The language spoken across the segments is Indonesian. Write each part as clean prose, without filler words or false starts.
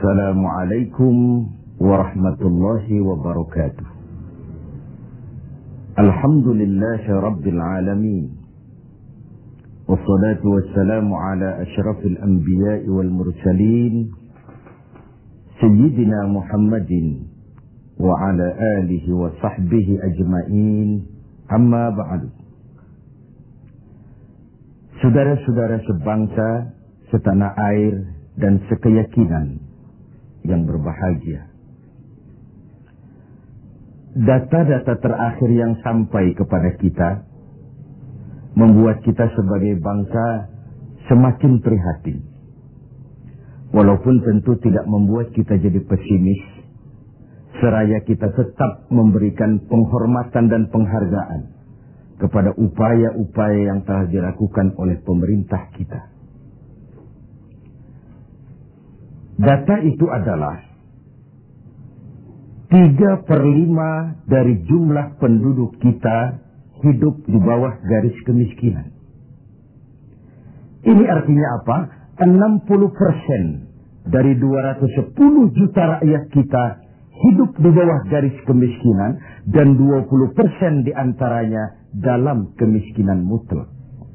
Assalamualaikum warahmatullahi wabarakatuh. Alhamdulillahi rabbil alamin. Wassalatu wassalamu ala asyrafil anbiya'i wal mursalin Sayyidina Muhammadin wa ala alihi wa sahbihi ajma'in. Amma ba'du. Saudara-saudara sebangsa, setanah air dan sekeyakinan yang berbahagia. Data-data terakhir yang sampai kepada kita membuat kita sebagai bangsa semakin prihatin. Walaupun tentu tidak membuat kita jadi pesimis, seraya kita tetap memberikan penghormatan dan penghargaan kepada upaya-upaya yang telah dilakukan oleh pemerintah kita. Data itu adalah 3/5 dari jumlah penduduk kita hidup di bawah garis kemiskinan. Ini artinya apa? 60% dari 210 juta rakyat kita hidup di bawah garis kemiskinan dan 20% diantaranya dalam kemiskinan mutlak.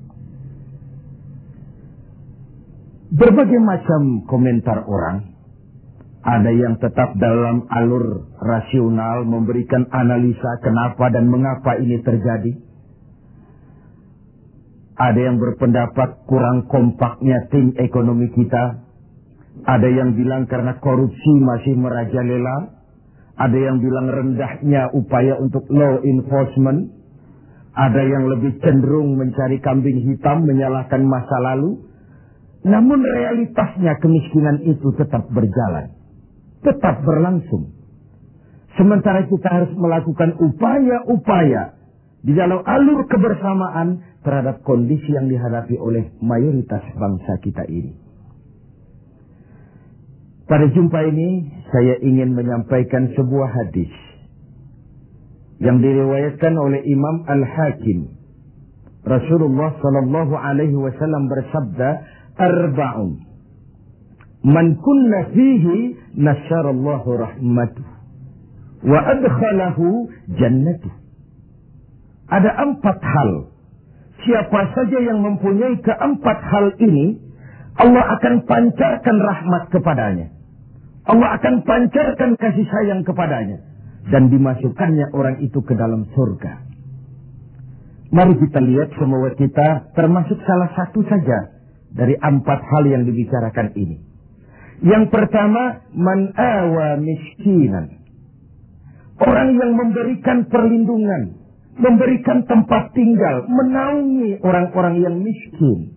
Berbagai macam komentar orang, ada yang tetap dalam alur rasional memberikan analisa kenapa dan mengapa ini terjadi. Ada yang berpendapat kurang kompaknya tim ekonomi kita. Ada yang bilang karena korupsi masih merajalela. Ada yang bilang rendahnya upaya untuk law enforcement. Ada yang lebih cenderung mencari kambing hitam, menyalahkan masa lalu. Namun realitasnya kemiskinan itu tetap berjalan, tetap berlangsung. Sementara kita harus melakukan upaya-upaya di dalam alur kebersamaan terhadap kondisi yang dihadapi oleh mayoritas bangsa kita ini. Pada jumpa ini saya ingin menyampaikan sebuah hadis yang diriwayatkan oleh Imam Al-Hakim. Rasulullah sallallahu alaihi wasallam bersabda, "Arba'un man kunna fihi nasyarallahu rahmatuh wa adkhalahu jannatuh." Ada 4 hal. Siapa saja yang mempunyai keempat hal ini, Allah akan pancarkan rahmat kepadanya. Allah akan pancarkan kasih sayang kepadanya. Dan dimasukkannya orang itu ke dalam surga. Mari kita lihat semua kita termasuk salah satu saja dari 4 hal yang dibicarakan ini. Yang pertama, man awa miskinan. Orang yang memberikan perlindungan, memberikan tempat tinggal, menaungi orang-orang yang miskin.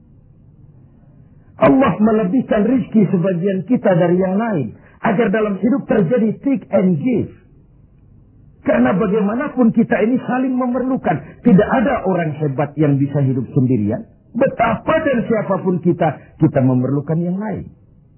Allah melebihkan rizki sebagian kita dari yang lain, agar dalam hidup terjadi take and give. Karena bagaimanapun kita ini saling memerlukan. Tidak ada orang hebat yang bisa hidup sendirian. Betapa dan siapapun kita memerlukan yang lain.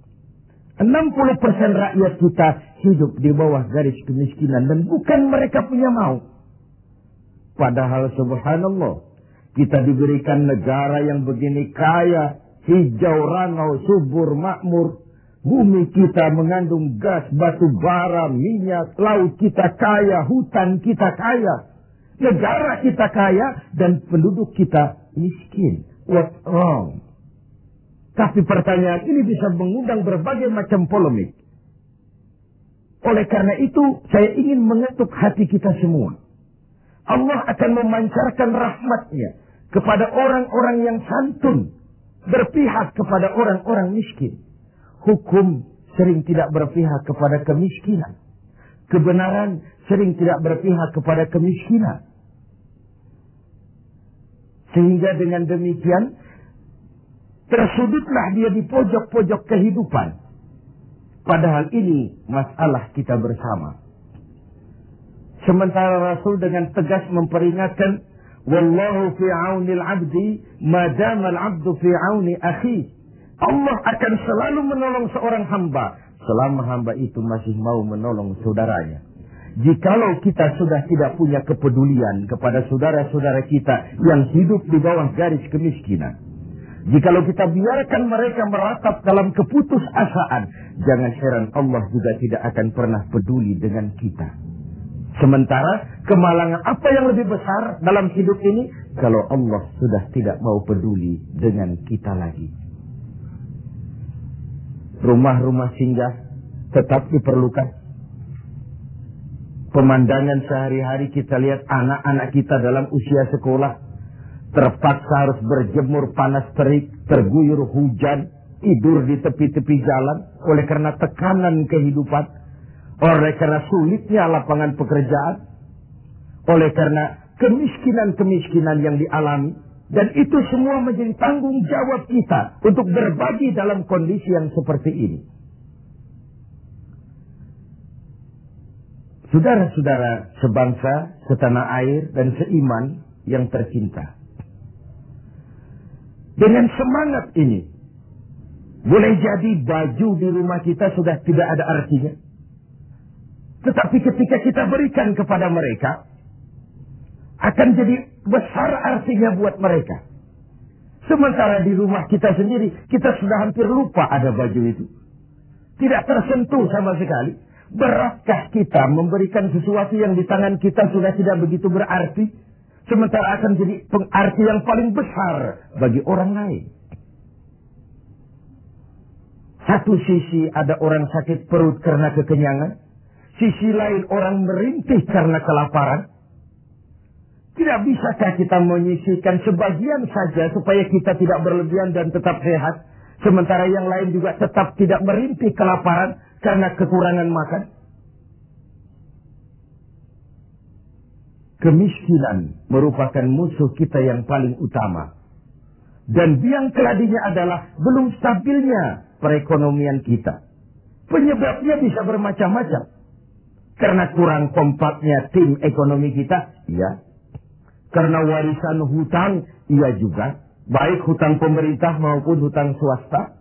60% rakyat kita hidup di bawah garis kemiskinan dan bukan mereka punya mau. Padahal subhanallah, kita diberikan negara yang begini kaya, hijau, ranau, subur, makmur. Bumi kita mengandung gas, batu bara, minyak, laut kita kaya, hutan kita kaya. Negara kita kaya dan penduduk kita miskin. What's wrong? Tapi pertanyaan ini bisa mengundang berbagai macam polemik. Oleh karena itu, saya ingin mengetuk hati kita semua. Allah akan memancarkan rahmatnya kepada orang-orang yang santun, berpihak kepada orang-orang miskin. Hukum sering tidak berpihak kepada kemiskinan. Kebenaran sering tidak berpihak kepada kemiskinan. Sehingga dengan demikian, tersudutlah dia di pojok-pojok kehidupan. Padahal ini masalah kita bersama. Sementara Rasul dengan tegas memperingatkan, "Wallahu fi 'aunil 'abdi ma dama al-'abdu fi 'auni akhi." Allah akan selalu menolong seorang hamba selama hamba itu masih mau menolong saudaranya. Jikalau kita sudah tidak punya kepedulian kepada saudara-saudara kita yang hidup di bawah garis kemiskinan, jikalau kita biarkan mereka meratap dalam keputusasaan, jangan heran Allah juga tidak akan pernah peduli dengan kita. Sementara kemalangan apa yang lebih besar dalam hidup ini kalau Allah sudah tidak mau peduli dengan kita lagi. Rumah-rumah singgah tetap diperlukan. Pemandangan sehari-hari kita lihat anak-anak kita dalam usia sekolah terpaksa harus berjemur panas terik, terguyur hujan, tidur di tepi-tepi jalan oleh karena tekanan kehidupan, oleh karena sulitnya lapangan pekerjaan, oleh karena kemiskinan-kemiskinan yang dialami. Dan itu semua menjadi tanggung jawab kita untuk berbagi dalam kondisi yang seperti ini. Saudara-saudara sebangsa, setanah air, dan seiman yang tercinta. Dengan semangat ini, boleh jadi baju di rumah kita sudah tidak ada artinya. Tetapi ketika kita berikan kepada mereka, akan jadi besar artinya buat mereka. Sementara di rumah kita sendiri, kita sudah hampir lupa ada baju itu. Tidak tersentuh sama sekali. Beratkah kita memberikan sesuatu yang di tangan kita sudah tidak begitu berarti, sementara akan jadi pengarti yang paling besar bagi orang lain. Satu sisi ada orang sakit perut karena kekenyangan, sisi lain orang merintih karena kelaparan. Tidak bisakah kita menyisihkan sebagian saja supaya kita tidak berlebihan dan tetap sehat, sementara yang lain juga tetap tidak merintih kelaparan karena kekurangan makan? Kemiskinan merupakan musuh kita yang paling utama. Dan biang keladinya adalah belum stabilnya perekonomian kita. Penyebabnya bisa bermacam-macam. Karena kurang kompaknya tim ekonomi kita, iya. Karena warisan hutang, iya juga. Baik hutang pemerintah maupun hutang swasta.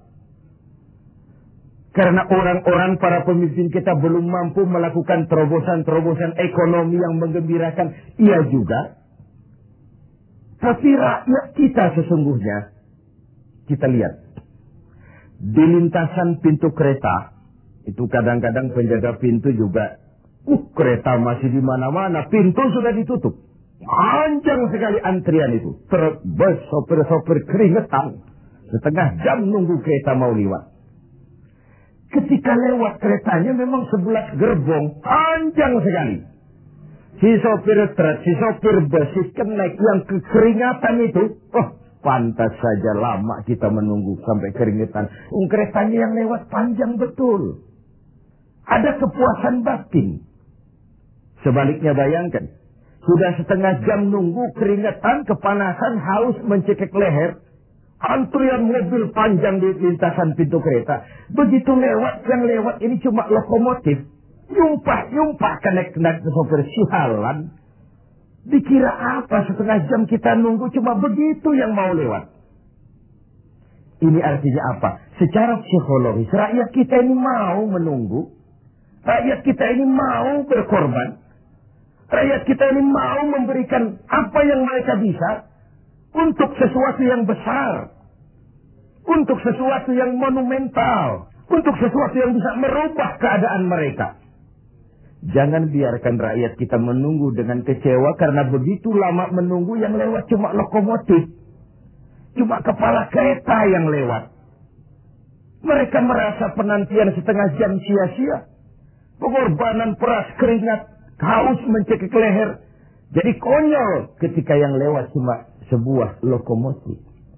Karena orang-orang para pemimpin kita belum mampu melakukan terobosan-terobosan ekonomi yang menggembirakan. Iya juga. Tapi rakyat kita sesungguhnya. Kita lihat. Di lintasan pintu kereta. Itu kadang-kadang penjaga pintu juga. Kereta masih di mana-mana. Pintu sudah ditutup. Panjang sekali antrian itu. Terbes sopir-sopir keringetan. Setengah jam nunggu kereta mau lewat. Ketika lewat keretanya memang 11 gerbong. Panjang sekali. Si sopir truk, si sopir bus, si kenek yang keringatan itu. Pantas saja lama kita menunggu sampai keringetan. Keretanya yang lewat panjang betul. Ada kepuasan batin. Sebaliknya bayangkan. Sudah setengah jam nunggu keringetan, kepanasan, haus, mencekik leher. Antrian mobil panjang di lintasan pintu kereta. Begitu lewat, yang lewat ini cuma lokomotif. Nyumpah kenek-kenek sopir sialan. Dikira apa setengah jam kita nunggu cuma begitu yang mau lewat. Ini artinya apa? Secara psikologis, rakyat kita ini mau menunggu. Rakyat kita ini mau berkorban. Rakyat kita ini mau memberikan apa yang mereka bisa. Untuk sesuatu yang besar. Untuk sesuatu yang monumental. Untuk sesuatu yang bisa merubah keadaan mereka. Jangan biarkan rakyat kita menunggu dengan kecewa. Karena begitu lama menunggu yang lewat cuma lokomotif. Cuma kepala kereta yang lewat. Mereka merasa penantian setengah jam sia-sia. Pengorbanan peras keringat. Haus mencekik leher. Jadi konyol ketika yang lewat cuma sebuah lokomotif.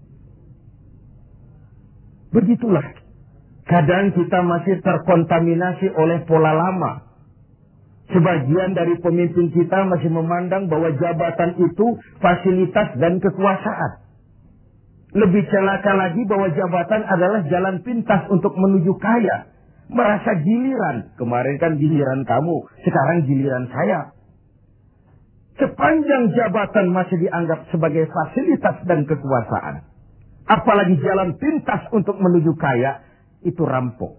Begitulah. Kadang kita masih terkontaminasi oleh pola lama. Sebagian dari pemimpin kita masih memandang bahwa jabatan itu fasilitas dan kekuasaan. Lebih celaka lagi bahwa jabatan adalah jalan pintas untuk menuju kaya. Merasa giliran. Kemarin kan giliran kamu, sekarang giliran saya. Sepanjang jabatan masih dianggap sebagai fasilitas dan kekuasaan. Apalagi jalan pintas untuk menuju kaya, itu rampok.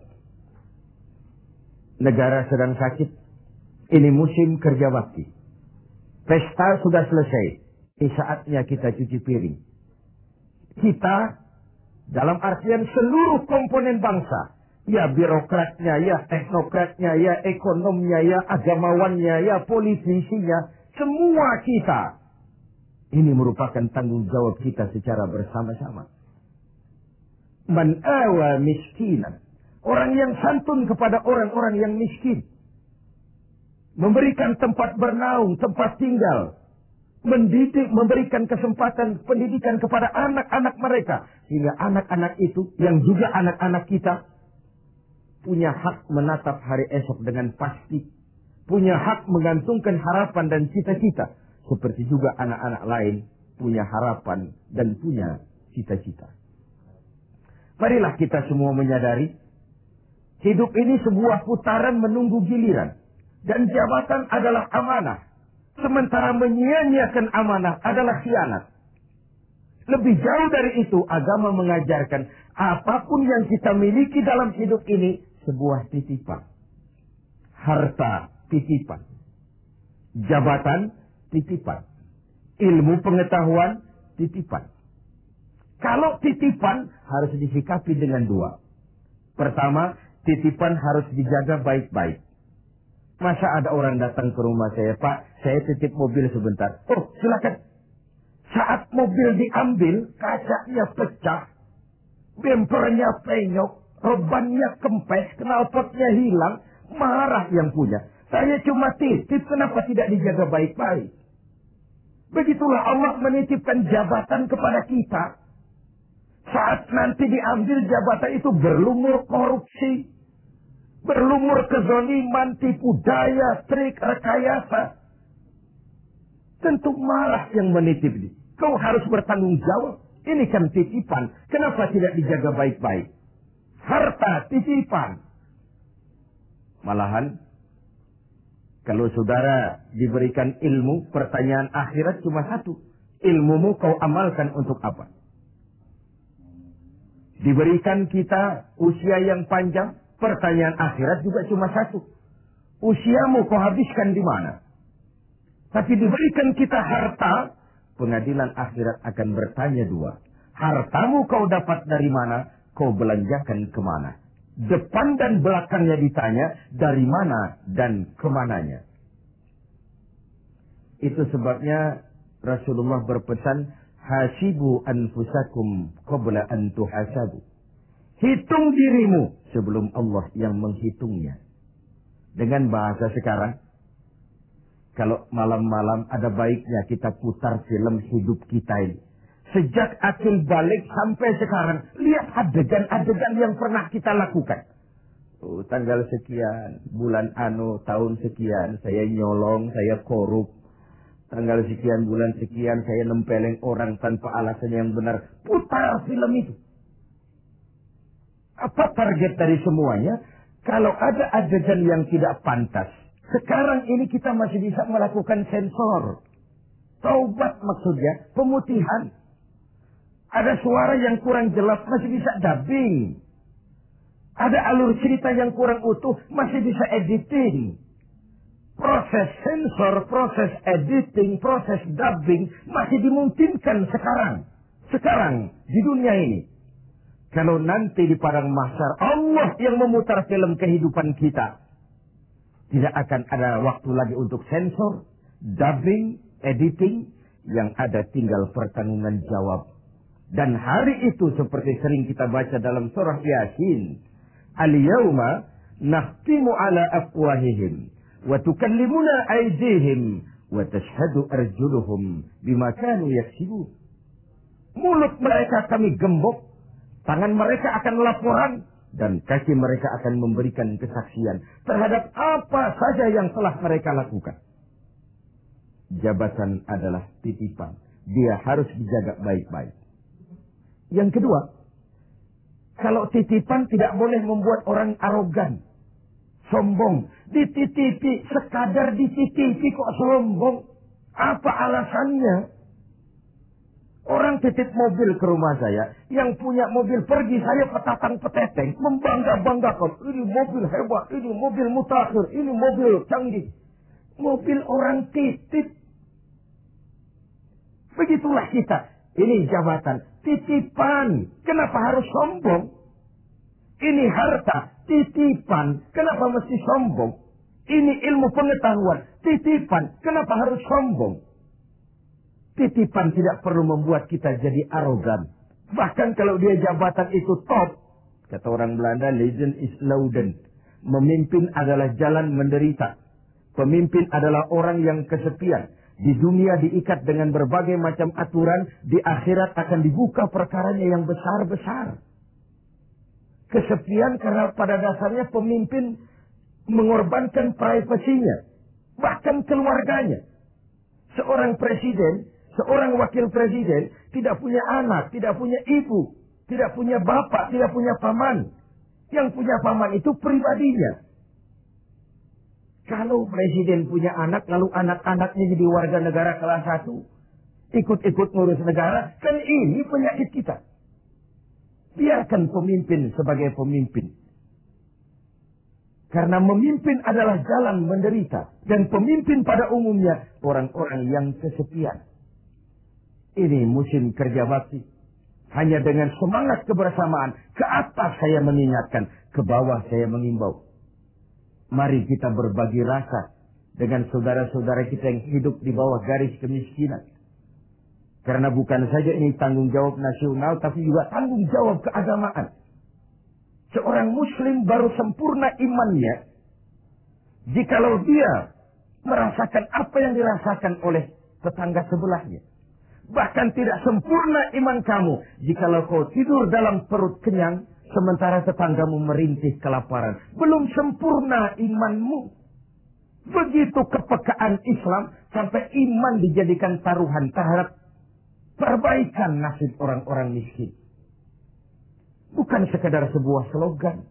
Negara sedang sakit. Ini musim kerja bakti. Pesta sudah selesai. Ini saatnya kita cuci piring. Kita, dalam artian seluruh komponen bangsa, Ya birokratnya, ya teknokratnya, ya ekonomnya, ya agamawannya, ya politisinya. Semua kita. Ini merupakan tanggung jawab kita secara bersama-sama. Man awa miskinan. Orang yang santun kepada orang-orang yang miskin. Memberikan tempat bernaung, tempat tinggal. Mendidik, memberikan kesempatan pendidikan kepada anak-anak mereka. Sehingga anak-anak itu, yang juga anak-anak kita, punya hak menatap hari esok dengan pasti. Punya hak menggantungkan harapan dan cita-cita. Seperti juga anak-anak lain punya harapan dan punya cita-cita. Marilah kita semua menyadari, hidup ini sebuah putaran menunggu giliran. Dan jabatan adalah amanah. Sementara menyia-nyiakan amanah adalah khianat. Lebih jauh dari itu, agama mengajarkan apapun yang kita miliki dalam hidup ini sebuah titipan. Harta titipan. Jabatan titipan. Ilmu pengetahuan titipan. Kalau titipan harus disikapi dengan dua. Pertama, titipan harus dijaga baik-baik. Masa ada orang datang ke rumah saya, Pak, saya titip mobil sebentar. Oh, silakan. Saat mobil diambil, kacanya pecah, bempernya penyok, rebannya kempes, knalpotnya hilang, marah yang punya. Saya cuma titip, kenapa tidak dijaga baik-baik? Begitulah Allah menitipkan jabatan kepada kita. Saat nanti diambil jabatan itu berlumur korupsi, berlumur kezaliman, tipu daya, trik, rekayasa. Tentu marah yang menitip ini. Kau harus bertanggung jawab. Ini kan titipan. Kenapa tidak dijaga baik-baik? Harta titipan. Malahan, kalau saudara diberikan ilmu, pertanyaan akhirat cuma satu. Ilmumu kau amalkan untuk apa? Diberikan kita usia yang panjang, pertanyaan akhirat juga cuma satu. Usiamu kau habiskan di mana? Tapi diberikan kita harta, pengadilan akhirat akan bertanya dua. Hartamu kau dapat dari mana? Kau belanjakan kemana? Depan dan belakangnya ditanya, dari mana dan kemananya. Itu sebabnya Rasulullah berpesan, hasibu anfusakum qabla an tuhasabu. Hitung dirimu sebelum Allah yang menghitungnya. Dengan bahasa sekarang, kalau malam-malam ada baiknya kita putar film hidup kita ini. Sejak akil balik sampai sekarang, lihat adegan-adegan yang pernah kita lakukan. Oh, tanggal sekian, bulan tahun sekian, saya nyolong, saya korup. Tanggal sekian, bulan sekian, saya nempeleng orang tanpa alasan yang benar. Putar film itu. Apa target dari semuanya? Kalau ada adegan yang tidak pantas, sekarang ini kita masih bisa melakukan sensor. Taubat maksudnya, pemutihan. Ada suara yang kurang jelas, masih bisa dubbing. Ada alur cerita yang kurang utuh, masih bisa editing. Proses sensor, proses editing, proses dubbing masih dimungkinkan sekarang. Sekarang, di dunia ini. Kalau nanti di padang mahsyar Allah yang memutar film kehidupan kita, tidak akan ada waktu lagi untuk sensor, dubbing, editing, yang ada tinggal pertanggungan jawab. Dan hari itu seperti sering kita baca dalam surah Yasin, al-yawma nakhtimu ala afwahihim wa tukallimuna aydihim wa tashhadu arjuluhum bima kanu yaksibun. Mulut mereka kami gembok, tangan mereka akan laporan, dan kaki mereka akan memberikan kesaksian terhadap apa saja yang telah mereka lakukan. Jabatan adalah titipan. Dia harus dijaga baik-baik. Yang kedua, kalau titipan tidak boleh membuat orang arogan, sombong. Dititipi, sekadar dititipi kok sombong. Apa alasannya? Orang titip mobil ke rumah saya, yang punya mobil pergi, saya petatang-peteteng, membangga-banggakan. Ini mobil hebat, ini mobil mutakhir, ini mobil canggih. Mobil orang titip. Begitulah kita. Ini jabatan, titipan. Kenapa harus sombong? Ini harta, titipan. Kenapa mesti sombong? Ini ilmu pengetahuan, titipan. Kenapa harus sombong? Titipan tidak perlu membuat kita jadi arogan. Bahkan kalau dia jabatan itu top. Kata orang Belanda, legend is louden. Memimpin adalah jalan menderita. Pemimpin adalah orang yang kesepian. Di dunia diikat dengan berbagai macam aturan. Di akhirat akan dibuka perkaranya yang besar-besar. Kesepian karena pada dasarnya pemimpin mengorbankan privasinya. Bahkan keluarganya. Seorang presiden, seorang wakil presiden tidak punya anak, tidak punya ibu, tidak punya bapak, tidak punya paman. Yang punya paman itu pribadinya. Kalau presiden punya anak, lalu anak-anaknya jadi warga negara kelas 1, ikut-ikut ngurus negara, kan ini penyakit kita. Biarkan pemimpin sebagai pemimpin. Karena memimpin adalah jalan menderita. Dan pemimpin pada umumnya orang-orang yang kesepian. Ini musim kerja bakti. Hanya dengan semangat kebersamaan, ke atas saya mengingatkan, ke bawah saya mengimbau. Mari kita berbagi rasa dengan saudara-saudara kita yang hidup di bawah garis kemiskinan. Karena bukan saja ini tanggung jawab nasional, tapi juga tanggung jawab keagamaan. Seorang muslim baru sempurna imannya jikalau dia merasakan apa yang dirasakan oleh tetangga sebelahnya. Bahkan tidak sempurna iman kamu jikalau kau tidur dalam perut kenyang sementara tetanggamu merintih kelaparan. Belum sempurna imanmu. Begitu kepekaan Islam sampai iman dijadikan taruhan terhadap perbaikan nasib orang-orang miskin. Bukan sekadar sebuah slogan.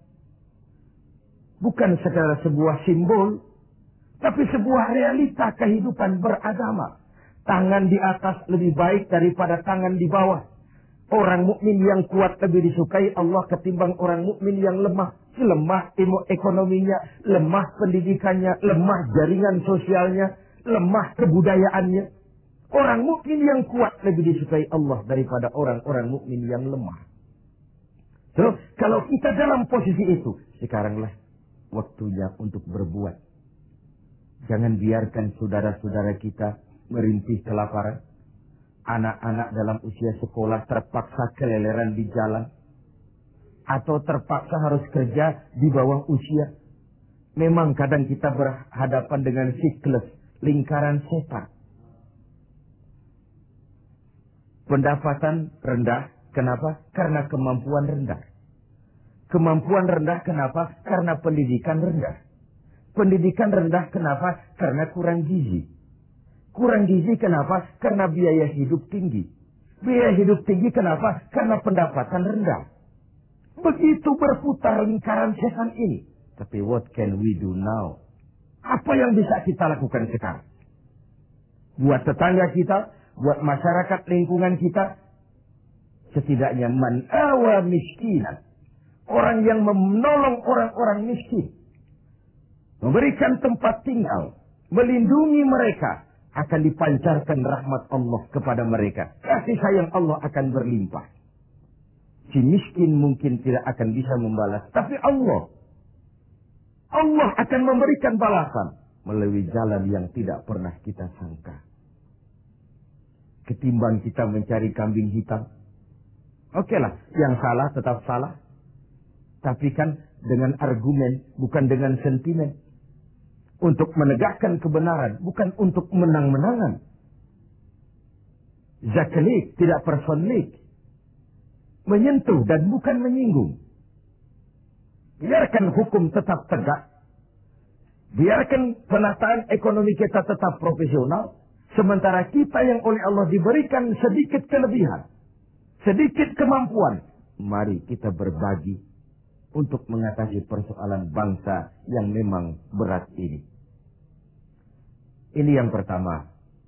Bukan sekadar sebuah simbol. Tapi sebuah realita kehidupan beragama. Tangan di atas lebih baik daripada tangan di bawah. Orang mukmin yang kuat lebih disukai Allah ketimbang orang mukmin yang lemah. Lemah ekonominya, lemah pendidikannya, lemah jaringan sosialnya, lemah kebudayaannya. Orang mukmin yang kuat lebih disukai Allah daripada orang-orang mukmin yang lemah. So, kalau kita dalam posisi itu, sekaranglah waktunya untuk berbuat. Jangan biarkan saudara-saudara kita merintih kelaparan. Anak-anak dalam usia sekolah terpaksa keleleran di jalan. Atau terpaksa harus kerja di bawah usia. Memang kadang kita berhadapan dengan siklus, lingkaran setan. Pendapatan rendah. Kenapa? Karena kemampuan rendah. Kemampuan rendah kenapa? Karena pendidikan rendah. Pendidikan rendah kenapa? Karena kurang gizi. Kurang gizi kenapa? Karena biaya hidup tinggi. Biaya hidup tinggi kenapa? Karena pendapatan rendah. Begitu berputar lingkaran setan ini. Tapi what can we do now? Apa yang bisa kita lakukan sekarang? Buat tetangga kita, buat masyarakat lingkungan kita, setidaknya man awa miskinan. Orang yang menolong orang-orang miskin. Memberikan tempat tinggal. Melindungi mereka. Akan dipancarkan rahmat Allah kepada mereka. Kasih sayang Allah akan berlimpah. Si miskin mungkin tidak akan bisa membalas. Tapi Allah akan memberikan balasan. Melalui jalan yang tidak pernah kita sangka. Ketimbang kita mencari kambing hitam. Oke lah, yang salah tetap salah. Tapi kan dengan argumen, bukan dengan sentimen. Untuk menegakkan kebenaran, bukan untuk menang-menangan. Zaklik, tidak personlik. Menyentuh dan bukan menyinggung. Biarkan hukum tetap tegak. Biarkan penataan ekonomi kita tetap profesional. Sementara kita yang oleh Allah diberikan sedikit kelebihan. Sedikit kemampuan. Mari kita berbagi. Untuk mengatasi persoalan bangsa yang memang berat ini. Ini yang pertama.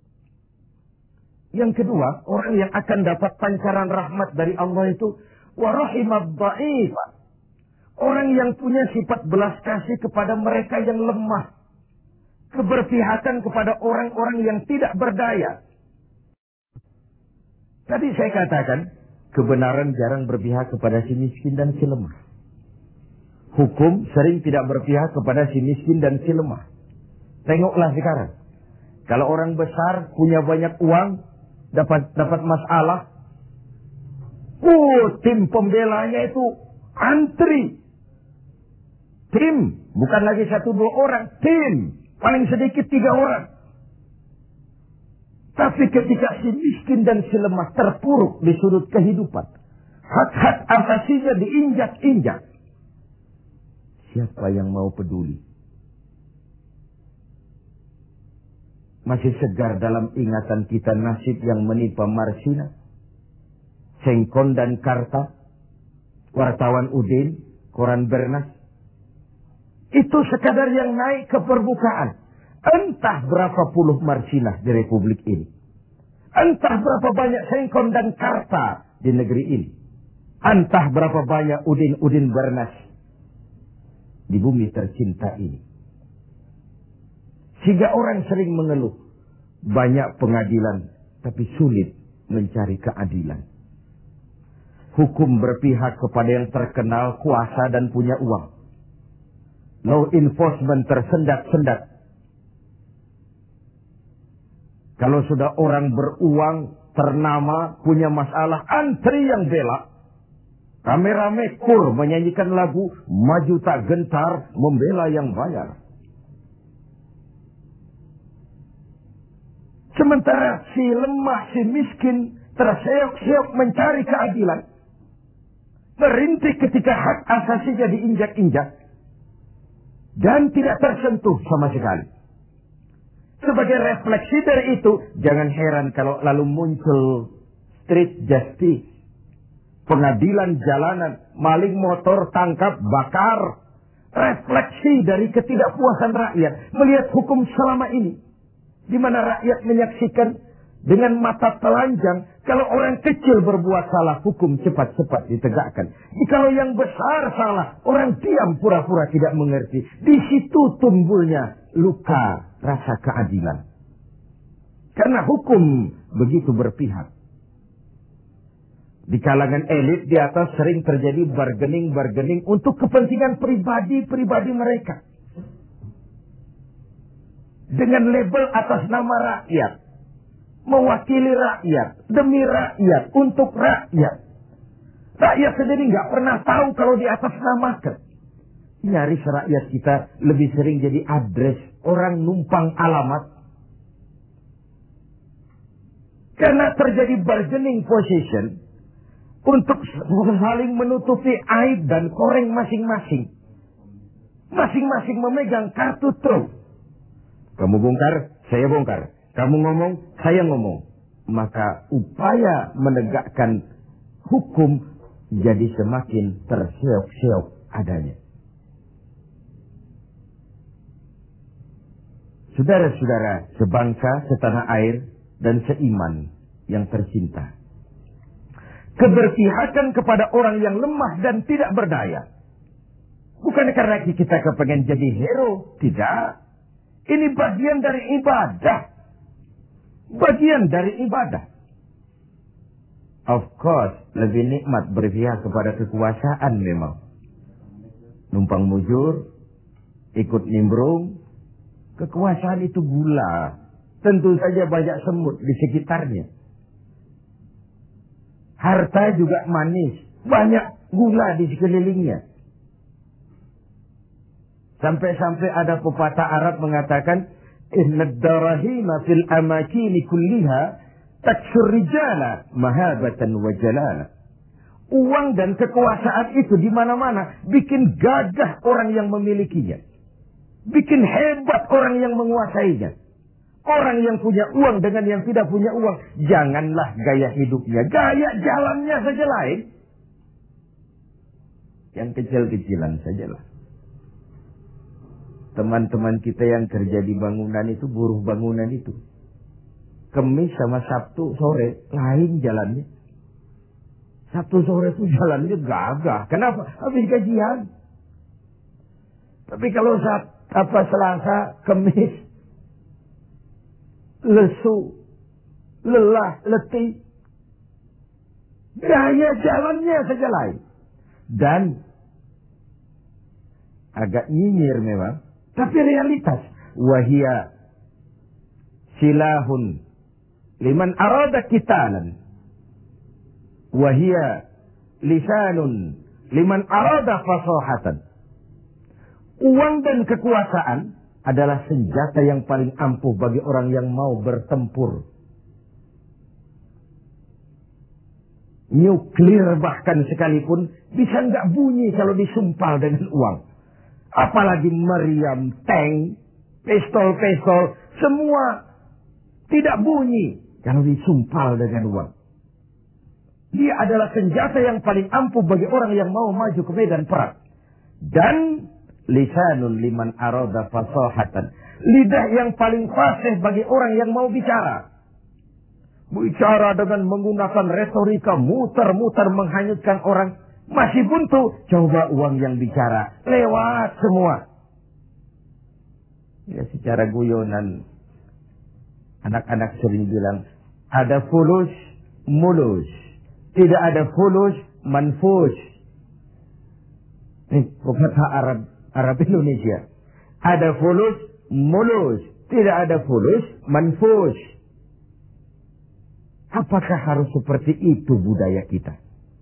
Yang kedua, orang yang akan dapat pancaran rahmat dari Allah itu warahimad dha'ifah. Orang yang punya sifat belas kasih kepada mereka yang lemah. Keberpihakan kepada orang-orang yang tidak berdaya. Tadi saya katakan, kebenaran jarang berpihak kepada si miskin dan si lemah. Hukum sering tidak berpihak kepada si miskin dan si lemah. Tengoklah sekarang. Kalau orang besar punya banyak uang, dapat masalah, tim pembelanya itu antri. Tim, bukan lagi 1-2 orang, tim. Paling sedikit 3 orang. Tapi ketika si miskin dan si lemah terpuruk di sudut kehidupan, hak-hak asasinya diinjak-injak, siapa yang mau peduli? Masih segar dalam ingatan kita nasib yang menimpa Marsina, Sengkon dan Karta, wartawan Udin, koran Bernas. Itu sekadar yang naik ke permukaan. Entah berapa puluh Marsinah di Republik ini. Entah berapa banyak Sengkon dan Karta di negeri ini. Entah berapa banyak Udin Bernas di bumi tercinta ini. Sehingga orang sering mengeluh. Banyak pengadilan, tapi sulit mencari keadilan. Hukum berpihak kepada yang terkenal, kuasa dan punya uang. Law enforcement tersendat-sendat. Kalau sudah orang beruang, ternama, punya masalah, antri yang bela. Rame-rame kur menyanyikan lagu, maju tak gentar, membela yang bayar. Sementara si lemah, si miskin, terseok-seok mencari keadilan. Merintih ketika hak asasinya diinjak-injak. Dan tidak tersentuh sama sekali. Sebagai refleksi dari itu, jangan heran kalau lalu muncul street justice. Pengadilan jalanan, maling motor tangkap, bakar. Refleksi dari ketidakpuasan rakyat melihat hukum selama ini. Di mana rakyat menyaksikan dengan mata telanjang kalau orang kecil berbuat salah, hukum cepat-cepat ditegakkan. Kalau yang besar salah, orang diam pura-pura tidak mengerti. Di situ tumbuhnya luka rasa keadilan. Karena hukum begitu berpihak. Di kalangan elit di atas sering terjadi bargaining untuk kepentingan pribadi mereka. Dengan label atas nama rakyat. Mewakili rakyat. Demi rakyat. Untuk rakyat. Rakyat sendiri nggak pernah tahu kalau di atas namakan. Nyaris rakyat kita lebih sering jadi address. Orang numpang alamat. Karena terjadi bargaining position. Untuk saling menutupi aib dan koreng masing-masing. Masing-masing memegang kartu truf. Kamu bongkar, saya bongkar. Kamu ngomong, saya ngomong. Maka upaya menegakkan hukum jadi semakin terseok-seok adanya. Saudara-saudara, sebangsa, setanah air, dan seiman yang tercinta. Keberpihakan kepada orang yang lemah dan tidak berdaya. Bukan karena kita kepengen jadi hero. Tidak. Ini bagian dari ibadah. Bagian dari ibadah. Of course, lebih nikmat berpihak kepada kekuasaan memang. Numpang mujur, ikut nimbrung. Kekuasaan itu gula. Tentu saja banyak semut di sekitarnya. Harta juga manis. Banyak gula di sekelilingnya. Sampai-sampai ada pepatah Arab mengatakan, Innad darahima fil amakini kulliha taksur rijala mahabatan wa jalala. Uang dan kekuasaan itu di mana-mana bikin gagah orang yang memilikinya. Bikin hebat orang yang menguasainya. Orang yang punya uang dengan yang tidak punya uang, janganlah gaya hidupnya, gaya jalannya saja lain. Yang kecil-kecilan sajalah. Teman-teman kita yang kerja di bangunan itu, buruh bangunan itu. Kemis sama Sabtu sore, lain jalannya. Sabtu sore itu jalannya gagah. Kenapa? Habis gajian. Tapi kalau Selasa, Kemis, lesu, lelah, letih. Gaya jalannya saja lain. Dan Agak nyinyir memang. Tapi realitas. Wahia silahun liman arada qitalan. Wahia lisanun liman arada fasahatan. Uang dan kekuasaan adalah senjata yang paling ampuh bagi orang yang mau bertempur. Nuklir bahkan sekalipun bisa nggak bunyi kalau disumpal dengan uang. Apalagi meriam, tank, pistol, semua tidak bunyi kalau disumpal dengan uang. Dia adalah senjata yang paling ampuh bagi orang yang mau maju ke medan perang. Dan lisanul liman arada fasahatan. Lidah yang paling fasih bagi orang yang mau bicara. Bicara dengan menggunakan retorika muter-muter menghanyutkan orang. Masih buntu. Coba uang yang bicara. Lewat semua. Ya secara guyonan. Anak-anak sering bilang. Ada fulus, mulus. Tidak ada fulus, manfus. Ini kata Arab Indonesia. Ada fulus, mulus. Tidak ada fulus, manfus. Apakah harus seperti itu budaya kita?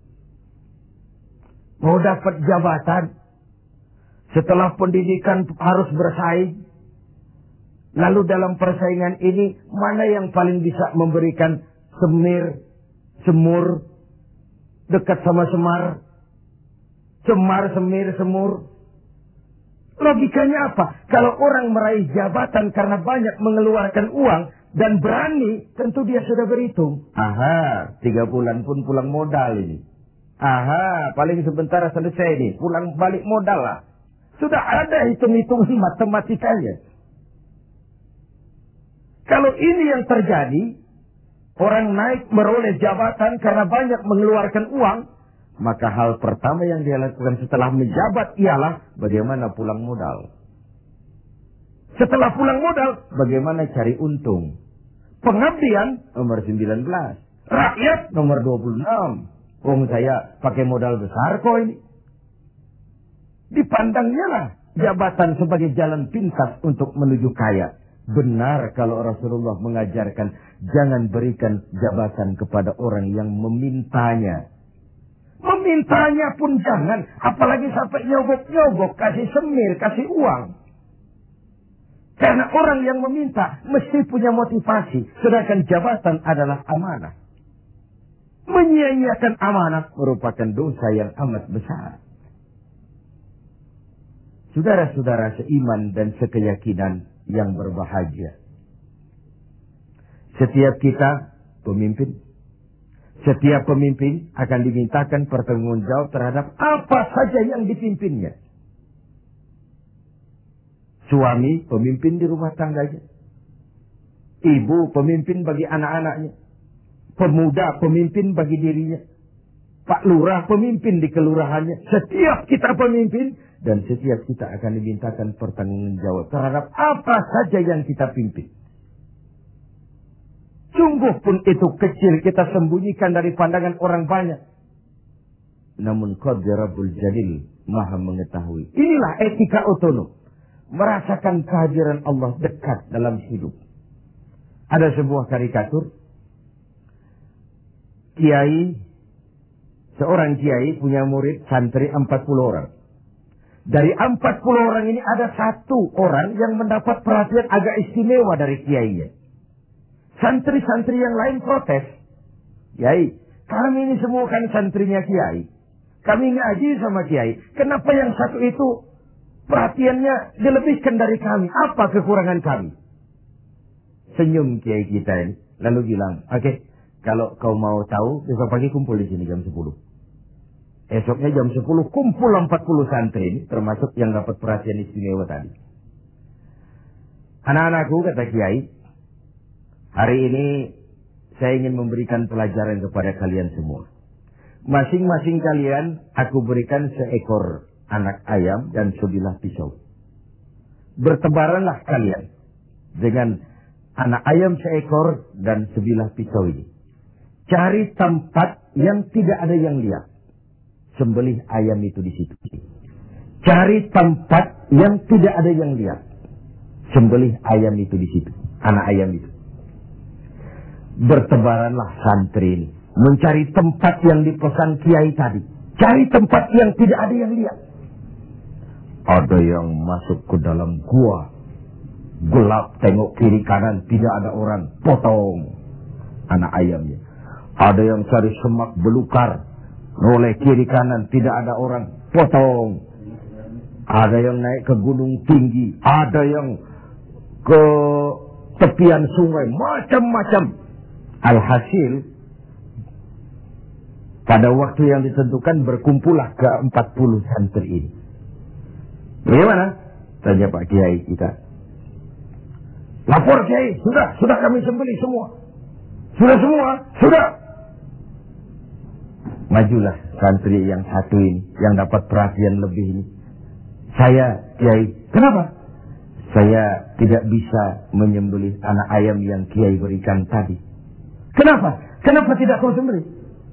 Mau dapat jabatan, setelah pendidikan harus bersaing. Lalu dalam persaingan ini, mana yang paling bisa memberikan semur, dekat sama semar, semir, semur. Logikanya apa? Kalau orang meraih jabatan karena banyak mengeluarkan uang dan berani, tentu dia sudah berhitung. Aha, 3 bulan pun pulang modal ini. Aha, paling sebentar selesai nih, pulang balik modal lah. Sudah ada hitung-hitungan matematikanya. Kalau ini yang terjadi, orang naik meroleh jabatan karena banyak mengeluarkan uang, maka hal pertama yang dia lakukan setelah menjabat ialah bagaimana pulang modal. Setelah pulang modal, bagaimana cari untung. Pengabdian nomor 19. Rakyat nomor 26. Saya pakai modal besar kok ini. Dipandangnya lah jabatan sebagai jalan pintas untuk menuju kaya. Benar kalau Rasulullah mengajarkan jangan berikan jabatan kepada orang yang memintanya. Memintanya pun jangan. Apalagi sampai nyobok-nyobok, kasih semir, kasih uang. Karena orang yang meminta mesti punya motivasi. Sedangkan jabatan adalah amanah. Menyia-nyiakan amanah merupakan dosa yang amat besar. Saudara-saudara seiman dan sekeyakinan yang berbahagia. Setiap kita pemimpin. Setiap pemimpin akan dimintakan pertanggungjawab terhadap apa saja yang dipimpinnya. Suami pemimpin di rumah tangganya. Ibu pemimpin bagi anak-anaknya. Pemuda pemimpin bagi dirinya. Pak Lurah pemimpin di kelurahannya. Setiap kita pemimpin. Dan setiap kita akan dimintakan pertanggungjawab terhadap apa saja yang kita pimpin. Sungguh pun itu kecil kita sembunyikan dari pandangan orang banyak. Namun Qadir Rabbul Jalil maha mengetahui. Inilah etika otonom. Merasakan kehadiran Allah dekat dalam hidup. Ada sebuah karikatur. Seorang kiai punya murid santri 40 orang. Dari 40 orang ini ada 1 orang yang mendapat perhatian agak istimewa dari kiainya. Santri-santri yang lain protes. Kiai, kami ini semua kan santrinya kiai. Kami ngaji sama kiai. Kenapa yang 1 itu perhatiannya dilebihkan dari kami? Apa kekurangan kami? Senyum kiai kita ini. Lalu bilang, oke. Kalau kau mau tahu, besok pagi kumpul di sini jam 10. Esoknya jam 10 kumpul 40 santri ini, termasuk yang dapat perhatian istimewa tadi. Anak-anakku, kata Kiai, hari ini saya ingin memberikan pelajaran kepada kalian semua. Masing-masing kalian aku berikan seekor anak ayam dan sebilah pisau. Bertebaranlah kalian dengan anak ayam seekor dan sebilah pisau ini. Cari tempat yang tidak ada yang lihat. Sembelih ayam itu di situ. Cari tempat yang tidak ada yang lihat. Sembelih ayam itu di situ. Anak ayam itu. Bertebaranlah santri ini. Mencari tempat yang dipesan kiai tadi. Cari tempat yang tidak ada yang lihat. Ada yang masuk ke dalam gua. Gelap, tengok kiri kanan, tidak ada orang. Potong anak ayamnya. Ada yang cari semak belukar. Roleh kiri kanan, tidak ada orang. Potong. Ada yang naik ke gunung tinggi. Ada yang ke tepian sungai. Macam-macam. Alhasil, pada waktu yang ditentukan berkumpullah ke 40 santri ini. Bagaimana? Tanya Pak Kiai kita. Lapor Kiai, sudah kami sembelih semua. Sudah semua, sudah. Majulah santri yang satu ini, yang dapat perhatian lebih ini. Saya, Kiai, kenapa? Saya tidak bisa menyembelih anak ayam yang Kiai berikan tadi. Kenapa? Kenapa tidak kau sembelih?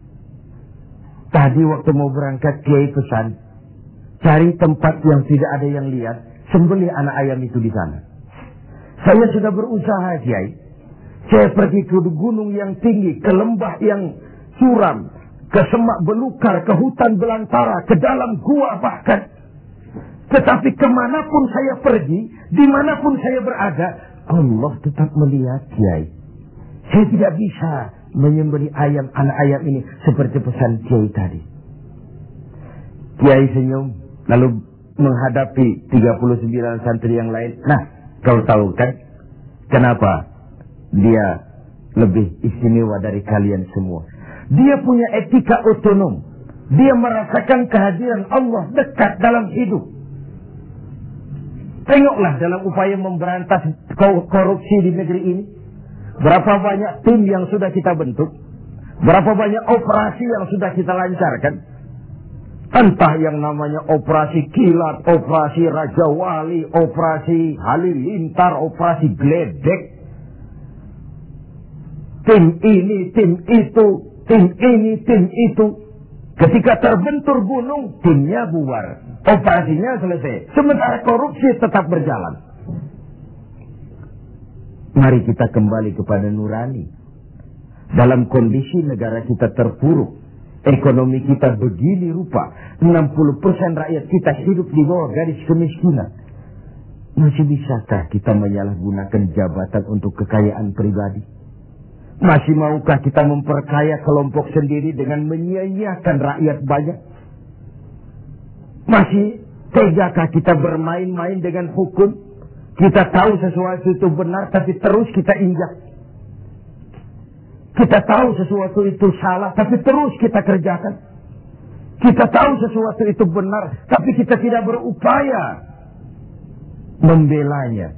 Tadi waktu mau berangkat Kiai pesan, cari tempat yang tidak ada yang lihat, sembelih anak ayam itu di sana. Saya sudah berusaha, Kiai. Saya pergi ke gunung yang tinggi, ke lembah yang suram, ke semak belukar, ke hutan belantara, ke dalam gua bahkan. Tetapi kemanapun saya pergi, dimanapun saya berada, Allah tetap melihat, Kiai. Saya tidak bisa menyembelih ayam, anak ayam ini seperti pesan Kiai tadi. Kiai senyum, lalu menghadapi 39 santri yang lain. Nah, kau tahu kan kenapa dia lebih istimewa dari kalian semua? Dia punya etika otonom. Dia merasakan kehadiran Allah dekat dalam hidup. Tengoklah dalam upaya memberantas korupsi di negeri ini. Berapa banyak tim yang sudah kita bentuk. Berapa banyak operasi yang sudah kita lancarkan. Entah yang namanya operasi kilat, operasi Raja Wali, operasi Halilintar, operasi Gledek. Tim ini, tim itu, tim ini, tim itu. Ketika terbentur gunung, timnya bubar. Operasinya selesai. Sementara korupsi tetap berjalan. Mari kita kembali kepada nurani. Dalam kondisi negara kita terpuruk, ekonomi kita begini rupa, 60% rakyat kita hidup di bawah garis kemiskinan. Masih bisakah kita menyalahgunakan jabatan untuk kekayaan pribadi? Masih maukah kita memperkaya kelompok sendiri dengan menyia-nyiakan rakyat banyak? Masih tegakah kita bermain-main dengan hukum? Kita tahu sesuatu itu benar, tapi terus kita injak. Kita tahu sesuatu itu salah, tapi terus kita kerjakan. Kita tahu sesuatu itu benar, tapi kita tidak berupaya membelanya.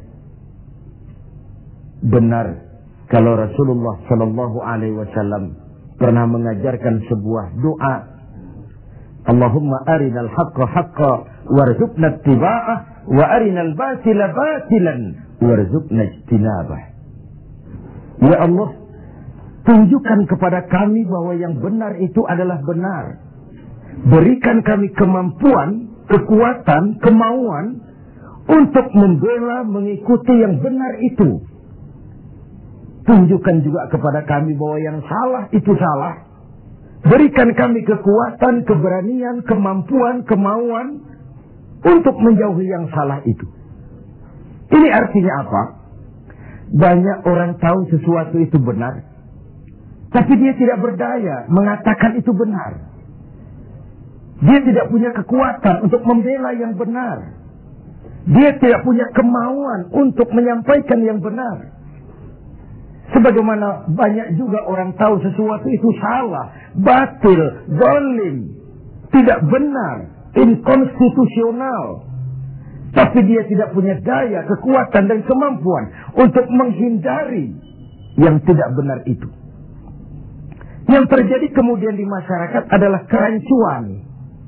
Benar, kalau Rasulullah Shallallahu Alaihi Wasallam pernah mengajarkan sebuah doa. Allahumma arinal haqqa haqqa warzuqna ittiba'ah wa arinal batila batilan warzuqna ijtinabah. Ya Allah, tunjukkan kepada kami bahwa yang benar itu adalah benar. Berikan kami kemampuan, kekuatan, kemauan untuk membela, mengikuti yang benar itu. Tunjukkan juga kepada kami bahwa yang salah itu salah. Berikan kami kekuatan, keberanian, kemampuan, kemauan untuk menjauhi yang salah itu. Ini artinya apa? Banyak orang tahu sesuatu itu benar, tapi dia tidak berdaya mengatakan itu benar. Dia tidak punya kekuatan untuk membela yang benar. Dia tidak punya kemauan untuk menyampaikan yang benar. Sebagaimana banyak juga orang tahu sesuatu itu salah, batil, zalim, tidak benar, inkonstitusional. Tapi dia tidak punya daya, kekuatan dan kemampuan untuk menghindari yang tidak benar itu. Yang terjadi kemudian di masyarakat adalah kerancuan.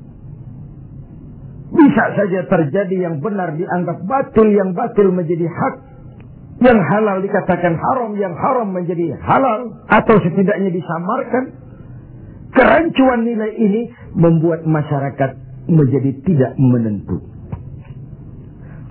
Bisa saja terjadi yang benar dianggap batil, yang batil menjadi hak. Yang halal dikatakan haram, yang haram menjadi halal, atau setidaknya disamarkan. Kerancuan nilai ini membuat masyarakat menjadi tidak menentu.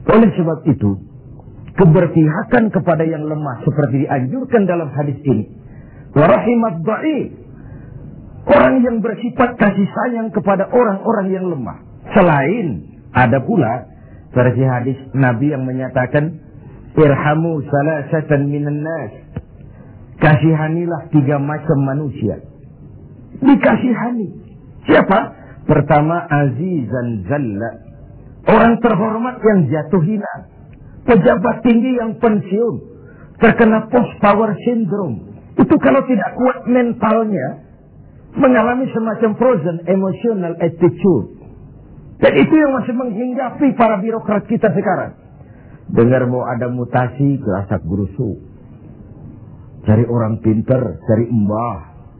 Oleh sebab itu, keberpihakan kepada yang lemah seperti dianjurkan dalam hadis ini. Wa rahimat dha'if. Orang yang bersifat kasih sayang kepada orang-orang yang lemah. Selain ada pula versi hadis Nabi yang menyatakan irhamu salasatan minan nas. Kasihanilah 3 macam manusia. Dikasihani. Siapa? Pertama, azizan zalla. Orang terhormat yang jatuh hina. Pejabat tinggi yang pensiun. Terkena post power syndrome. Itu kalau tidak kuat mentalnya, mengalami semacam frozen emotional attitude. Dan itu yang masih menghinggapi para birokrat kita sekarang. Dengar mau ada mutasi, gerasak gerusuk. Cari orang pinter, cari mbah.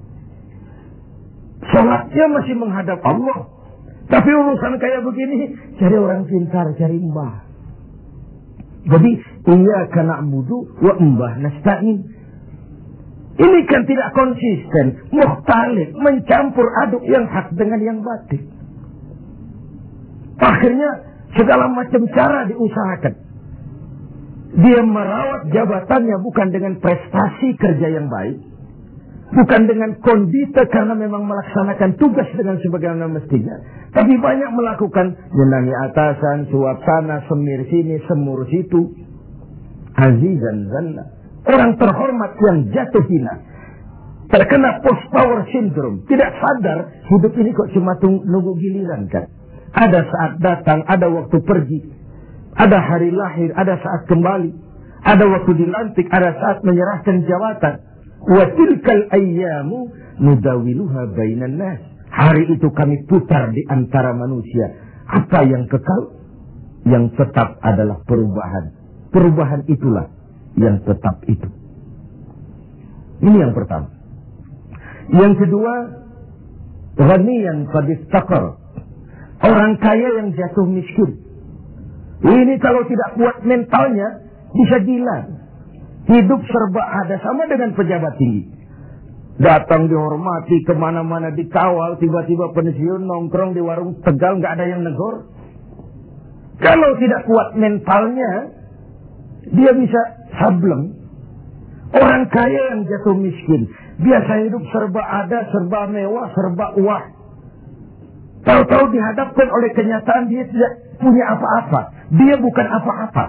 Sholatnya masih menghadap Allah. Tapi urusan kayak begini, cari orang pintar, cari mbah. Jadi, iyyaka na'budu wa mbah nasta'in. Ini kan tidak konsisten, mukhtalif, mencampur aduk yang hak dengan yang batil. Akhirnya segala macam cara diusahakan. Dia merawat jabatannya bukan dengan prestasi kerja yang baik, bukan dengan kondite karena memang melaksanakan tugas dengan sebagaimana mestinya, tapi banyak melakukan menangi atasan, suap sana, semir sini, semur situ. Azizan zalla. Orang terhormat yang jatuh hina, terkena post power syndrome, tidak sadar hidup ini kok cuma nunggu giliran kan. Ada saat datang, ada waktu pergi, ada hari lahir, ada saat kembali, ada waktu dilantik, ada saat menyerahkan jabatan. Wa tilkal ayyamu nudawiluha bainan nas. Hari itu kami putar di antara manusia. Apa yang kekal? Yang tetap adalah perubahan. Perubahan itulah yang tetap itu. Ini yang pertama. Yang kedua, ghaniyan qad iftaqar. Orang kaya yang jatuh miskin. Ini kalau tidak kuat mentalnya, bisa gila. Hidup serba ada, sama dengan pejabat tinggi. Datang dihormati, kemana-mana dikawal, tiba-tiba pensiun, nongkrong di warung Tegal, nggak ada yang negor. Kalau tidak kuat mentalnya, dia bisa sableng. Orang kaya yang jatuh miskin, biasa hidup serba ada, serba mewah, serba uang. Tahu-tahu dihadapkan oleh kenyataan dia tidak punya apa-apa. Dia bukan apa-apa.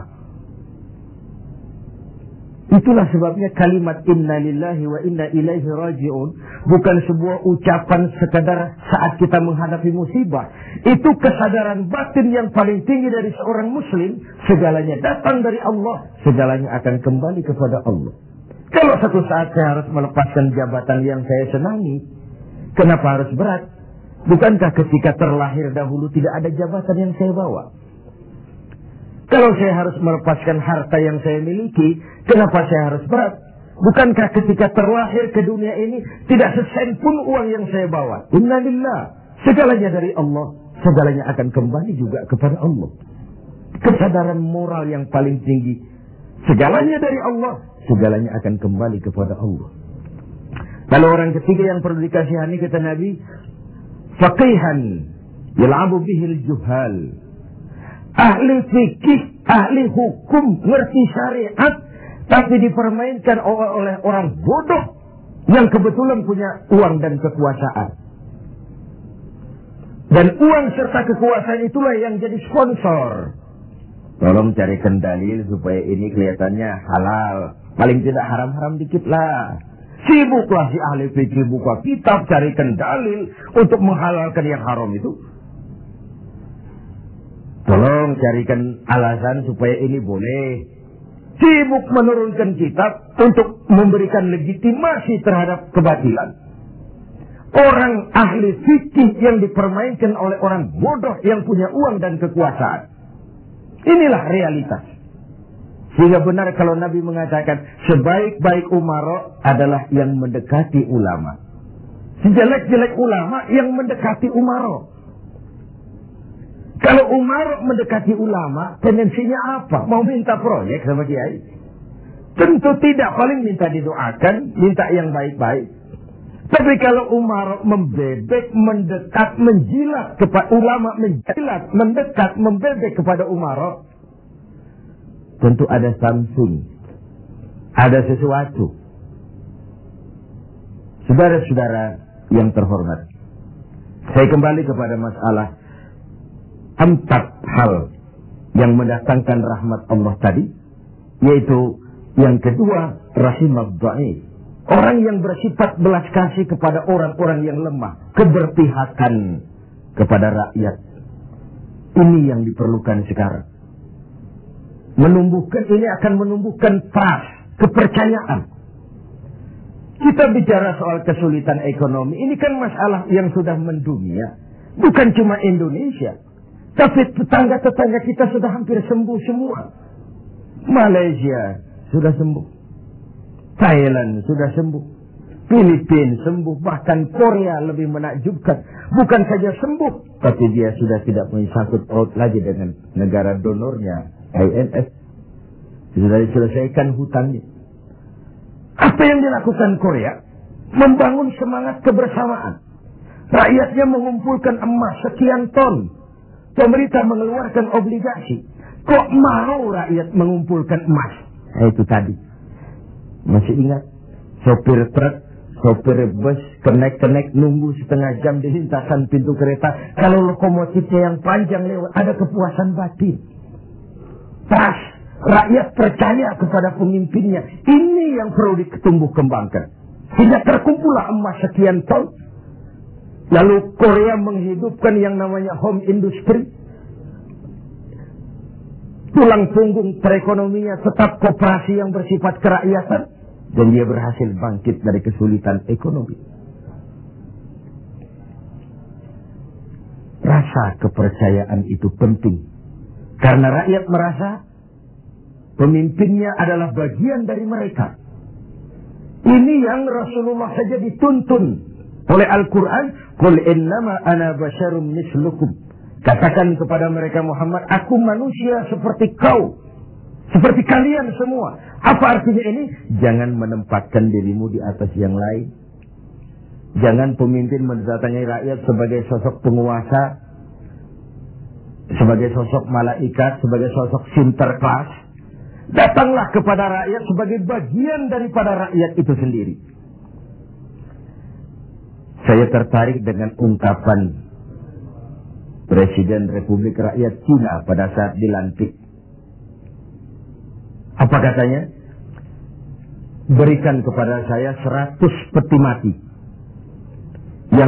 Itulah sebabnya kalimat inna lillahi wa inna ilaihi raji'un bukan sebuah ucapan sekadar saat kita menghadapi musibah. Itu kesadaran batin yang paling tinggi dari seorang muslim. Segalanya datang dari Allah, segalanya akan kembali kepada Allah. Kalau satu saat saya harus melepaskan jabatan yang saya senangi, kenapa harus berat? Bukankah ketika terlahir dahulu tidak ada jabatan yang saya bawa? Kalau saya harus melepaskan harta yang saya miliki, kenapa saya harus berat? Bukankah ketika terlahir ke dunia ini tidak sesen pun uang yang saya bawa? Inna lillah. Segalanya dari Allah. Segalanya akan kembali juga kepada Allah. Kesadaran moral yang paling tinggi. Segalanya dari Allah. Segalanya akan kembali kepada Allah. Kalau orang ketiga yang perlu dikasihani kata Nabi, faqihan yal'abu bihil juhal. Ahli fikih, ahli hukum, ngerti syariat, tapi dipermainkan oleh orang bodoh yang kebetulan punya uang dan kekuasaan. Dan uang serta kekuasaan itulah yang jadi sponsor. Tolong carikan dalil supaya ini kelihatannya halal. Paling tidak haram-haram dikit lah. Sibuklah si ahli fikih buka kitab, carikan dalil untuk menghalalkan yang haram itu. Tolong carikan alasan supaya ini boleh. Sibuk menurunkan kitab untuk memberikan legitimasi terhadap kebatilan. Orang ahli fikih yang dipermainkan oleh orang bodoh yang punya uang dan kekuasaan. Inilah realitas. Sehingga benar kalau Nabi mengatakan sebaik-baik umara adalah yang mendekati ulama. Sejelek-jelek ulama yang mendekati umara. Kalau umar mendekati ulama, tendensinya apa? Mau minta proyek sama kiai? Tentu tidak, paling minta didoakan, minta yang baik-baik. Tapi kalau umar membebek, mendekat, menjilat kepada ulama, menjilat, mendekat, membebek kepada umar, tentu ada something, ada sesuatu. Saudara-saudara yang terhormat, saya kembali kepada masalah 4 hal yang mendatangkan rahmat Allah tadi, yaitu yang kedua, rahimad dhaif, orang yang bersifat belas kasih kepada orang-orang yang lemah, keberpihakan kepada rakyat. Ini yang diperlukan sekarang. Ini akan menumbuhkan trust, kepercayaan. Kita bicara soal kesulitan ekonomi, ini kan masalah yang sudah mendunia. Bukan cuma Indonesia, tapi tetangga-tetangga kita sudah hampir sembuh semua. Malaysia sudah sembuh, Thailand sudah sembuh, Filipina sembuh, bahkan Korea lebih menakjubkan. Bukan saja sembuh, tapi dia sudah tidak punya sangkut paut lagi dengan negara donornya, IMF. Sudah diselesaikan hutangnya. Apa yang dilakukan Korea? Membangun semangat kebersamaan. Rakyatnya mengumpulkan emas sekian ton. Pemerintah mengeluarkan obligasi. Kok mau rakyat mengumpulkan emas? Itu tadi. Masih ingat? Sopir truk, sopir bus, kenek-kenek nunggu setengah jam di lintasan pintu kereta. Kalau lokomotifnya yang panjang lewat, ada kepuasan batin. Trust. Rakyat percaya kepada pemimpinnya. Ini yang perlu ditumbuh kembangkan. Sehingga terkumpullah emas sekian ton. Lalu Korea menghidupkan yang namanya home industry. Tulang punggung perekonomiannya tetap koperasi yang bersifat kerakyatan. Dan dia berhasil bangkit dari kesulitan ekonomi. Rasa kepercayaan itu penting. Karena rakyat merasa pemimpinnya adalah bagian dari mereka. Ini yang Rasulullah saja dituntun oleh Al-Quran. Qul innama ana basyarum mislukum. Katakan kepada mereka Muhammad, aku manusia seperti kau, seperti kalian semua. Apa artinya ini? Jangan menempatkan dirimu di atas yang lain. Jangan pemimpin mendatangi rakyat sebagai sosok penguasa, sebagai sosok malaikat, sebagai sosok sinterklas. Datanglah kepada rakyat sebagai bagian daripada rakyat itu sendiri. Saya tertarik dengan ungkapan Presiden Republik Rakyat Cina pada saat dilantik. Apa katanya? Berikan kepada saya 100 peti mati. Yang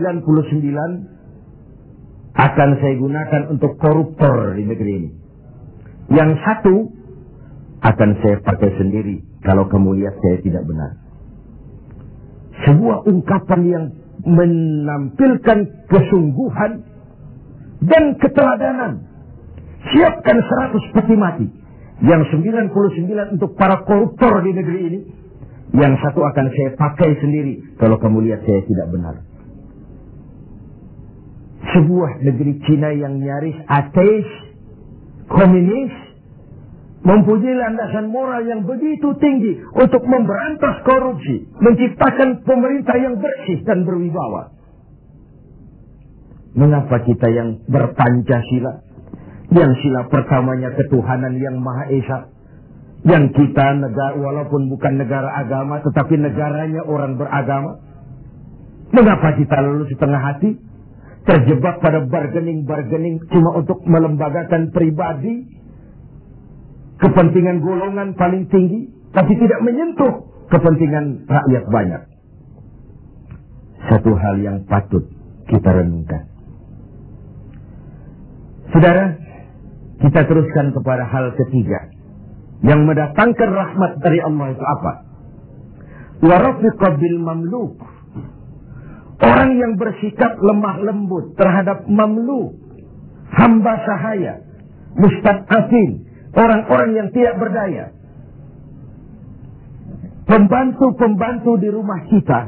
99 akan saya gunakan untuk koruptor di negeri ini. Yang 1 akan saya pakai sendiri kalau kamu lihat saya tidak benar. Sebuah ungkapan yang menampilkan kesungguhan dan keteladanan. Siapkan 100 peti mati. Yang 99 untuk para koruptor di negeri ini. Yang 1 akan saya pakai sendiri kalau kamu lihat saya tidak benar. Sebuah negeri Cina yang nyaris ateis, komunis, mempunyai landasan moral yang begitu tinggi untuk memberantas korupsi, menciptakan pemerintah yang bersih dan berwibawa. Mengapa kita yang berpancasila, yang sila pertamanya ketuhanan yang Maha Esa, yang kita negara walaupun bukan negara agama tetapi negaranya orang beragama, mengapa kita lalu setengah hati terjebak pada bargaining cuma untuk melembagakan pribadi, kepentingan golongan paling tinggi, tapi tidak menyentuh kepentingan rakyat banyak. Satu hal yang patut kita renungkan. Saudara, kita teruskan kepada hal ketiga yang mendatangkan rahmat dari Allah itu apa? Wa rafiqa bil mamluk. Orang yang bersikap lemah lembut terhadap mamluk, hamba sahaya, mustad'afin, orang-orang yang tidak berdaya. Pembantu-pembantu di rumah kita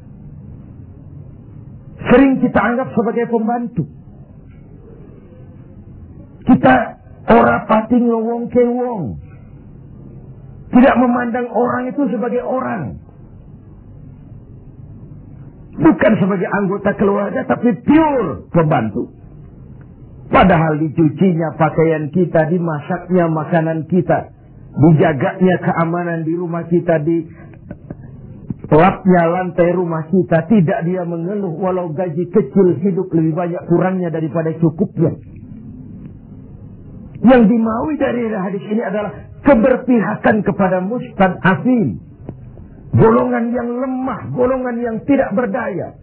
sering kita anggap sebagai pembantu. Kita ora pati ngowong ke wong. Tidak memandang orang itu sebagai orang. Bukan sebagai anggota keluarga, tapi pure pembantu. Padahal dicucinya pakaian kita, dimasaknya makanan kita, dijaganya keamanan di rumah kita, di lapnya lantai rumah kita, tidak dia mengeluh walau gaji kecil, hidup lebih banyak kurangnya daripada cukupnya. Yang dimaui dari hadis ini adalah keberpihakan kepada mustad'afin, golongan yang lemah, golongan yang tidak berdaya.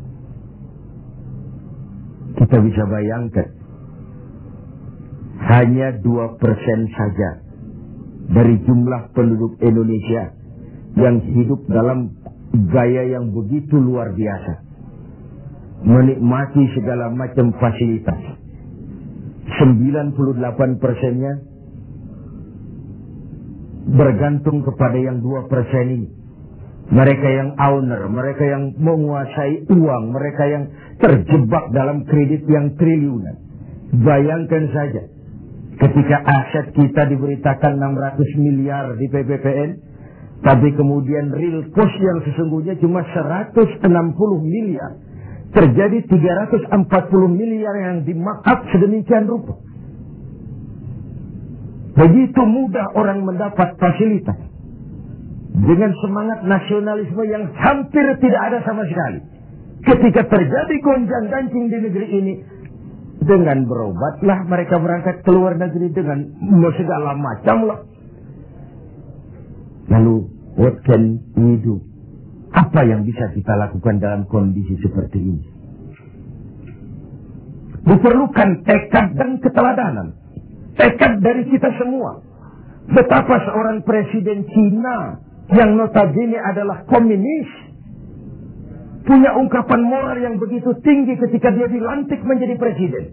Kita bisa bayangkan, hanya 2% saja dari jumlah penduduk Indonesia yang hidup dalam gaya yang begitu luar biasa, menikmati segala macam fasilitas. 98%-nya bergantung kepada yang 2% ini. Mereka yang owner, mereka yang menguasai uang, mereka yang terjebak dalam kredit yang triliunan. Bayangkan saja, ketika aset kita diberitakan 600 miliar di PPPN, tapi kemudian real cost yang sesungguhnya cuma 160 miliar. Terjadi 340 miliar yang di-markup sedemikian rupa. Begitu mudah orang mendapat fasilitas, dengan semangat nasionalisme yang hampir tidak ada sama sekali. Ketika terjadi gonjang-ganjing di negeri ini, dengan berobatlah mereka berangkat ke luar negeri dengan segala macam lah. Lalu, what can we do? Apa yang bisa kita lakukan dalam kondisi seperti ini? Diperlukan tekad dan keteladanan. Tekad dari kita semua. Betapa seorang presiden Cina yang notabene adalah komunis punya ungkapan moral yang begitu tinggi ketika dia dilantik menjadi presiden.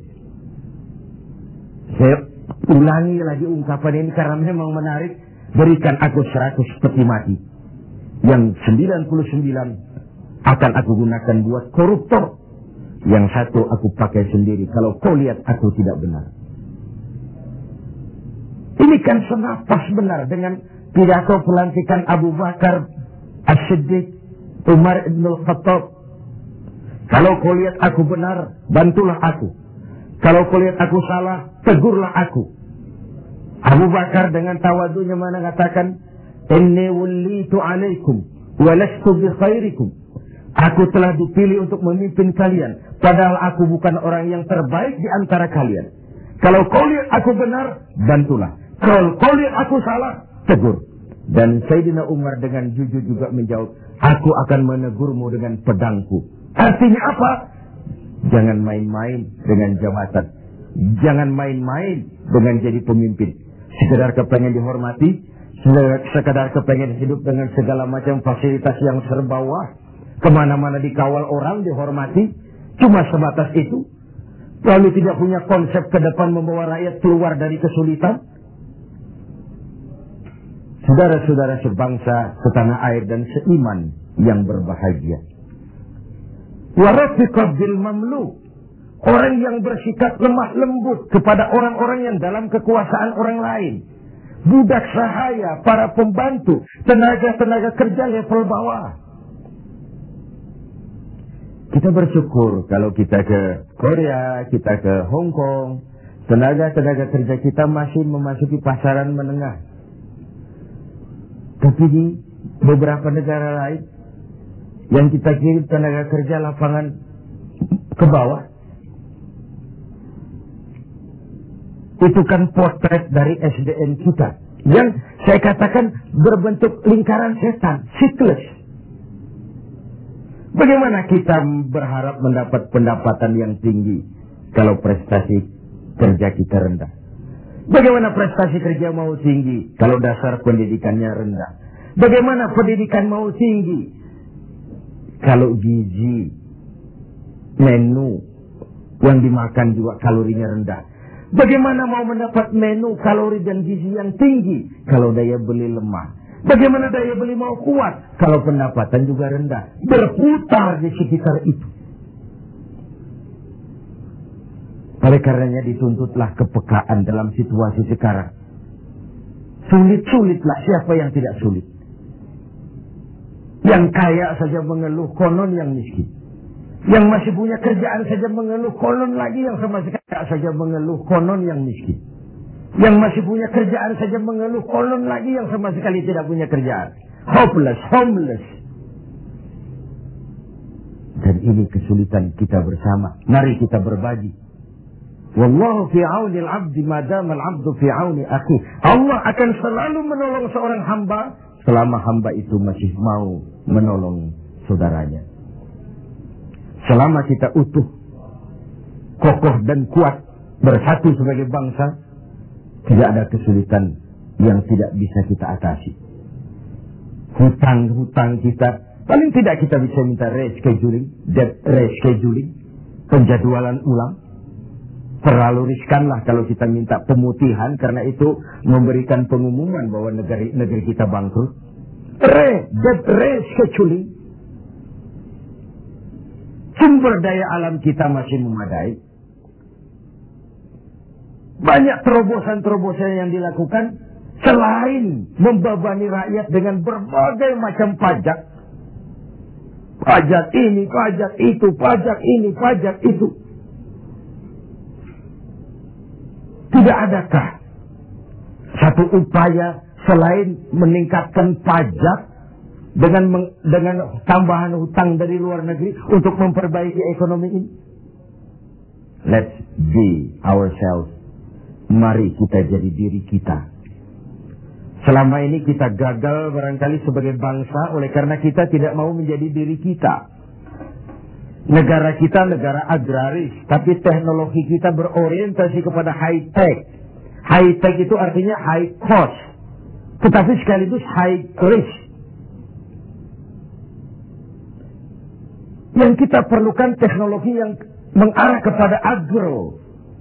Saya ulangi lagi ungkapan ini karena memang menarik. Berikan aku 100 peti mati, yang 99 akan aku gunakan buat koruptor, yang 1 aku pakai sendiri kalau kau lihat aku tidak benar. Ini kan senapas benar dengan pidato pelantikan Abu Bakar As-Siddiq, Umar Ibn Khattab. Kalau kau lihat aku benar, bantulah aku. Kalau kau lihat aku salah, tegurlah aku. Abu Bakar dengan tawadunya mengatakan, inni wallitu alaikum walastu bi khairikum. Aku telah dipilih untuk memimpin kalian, padahal aku bukan orang yang terbaik di antara kalian. Kalau kau lihat aku benar, bantulah. Kalau kau lihat aku salah, tegur. Dan Sayyidina Umar dengan jujur juga menjawab, aku akan menegurmu dengan pedangku. Artinya apa? Jangan main-main dengan jabatan. Jangan main-main dengan jadi pemimpin. Sekedar kepengen dihormati, sekedar kepengen hidup dengan segala macam fasilitas yang serba wah, kemana-mana dikawal orang, dihormati, cuma sebatas itu. Lalu tidak punya konsep ke depan membawa rakyat keluar dari kesulitan. Saudara-saudara sebangsa, setanah air dan seiman yang berbahagia. Warafiqah bil mamluk. Orang yang bersikap lemah lembut kepada orang-orang yang dalam kekuasaan orang lain. Budak sahaya, para pembantu, tenaga-tenaga kerja level bawah. Kita bersyukur kalau kita ke Korea, kita ke Hong Kong, tenaga-tenaga kerja kita masih memasuki pasaran menengah. Tapi di beberapa negara lain, yang kita kirim tenaga kerja lapangan ke bawah, itu kan potret dari SDM kita. Yang saya katakan berbentuk lingkaran setan, siklus. Bagaimana kita berharap mendapat pendapatan yang tinggi kalau prestasi kerja kita rendah? Bagaimana prestasi kerja mau tinggi kalau dasar pendidikannya rendah? Bagaimana pendidikan mau tinggi kalau gizi, menu yang dimakan juga kalorinya rendah? Bagaimana mau mendapat menu kalori dan gizi yang tinggi kalau daya beli lemah? Bagaimana daya beli mau kuat kalau pendapatan juga rendah? Berputar di sekitar itu. Oleh karenanya dituntutlah kepekaan dalam situasi sekarang. Sulit-sulitlah, siapa yang tidak sulit? Yang kaya saja mengeluh, konon yang miskin. Yang masih punya kerjaan saja mengeluh, konon lagi yang sama sekali saja mengeluh, konon yang miskin. Yang masih punya kerjaan saja mengeluh, konon lagi yang sama sekali tidak punya kerjaan. Hopeless, homeless. Dan ini kesulitan kita bersama. Mari kita berbagi. Wallahu fi auni al-'abdi ma dama al-'abdu fi auni akhi. Allah akan selalu menolong seorang hamba selama hamba itu masih mau menolong saudaranya. Selama kita utuh, kokoh dan kuat, bersatu sebagai bangsa, tidak ada kesulitan yang tidak bisa kita atasi. Hutang-hutang kita, paling tidak kita bisa minta rescheduling, debt rescheduling, penjadwalan ulang. Terlalu riskanlah kalau kita minta pemutihan, karena itu memberikan pengumuman bahwa negeri kita bangkrut. Debt rescheduling. Sumber daya alam kita masih memadai. Banyak terobosan-terobosan yang dilakukan selain membebani rakyat dengan berbagai macam pajak. Pajak ini, pajak itu, pajak ini, pajak itu. Tidak adakah satu upaya selain meningkatkan pajak dengan tambahan hutang dari luar negeri untuk memperbaiki ekonomi ini? Let's be ourselves. Mari kita jadi diri kita. Selama ini kita gagal barangkali sebagai bangsa oleh karena kita tidak mau menjadi diri kita. Negara kita negara agraris, tapi teknologi kita berorientasi kepada high tech. High tech itu artinya high cost, tetapi sekaligus high risk. Yang kita perlukan teknologi yang mengarah kepada agro.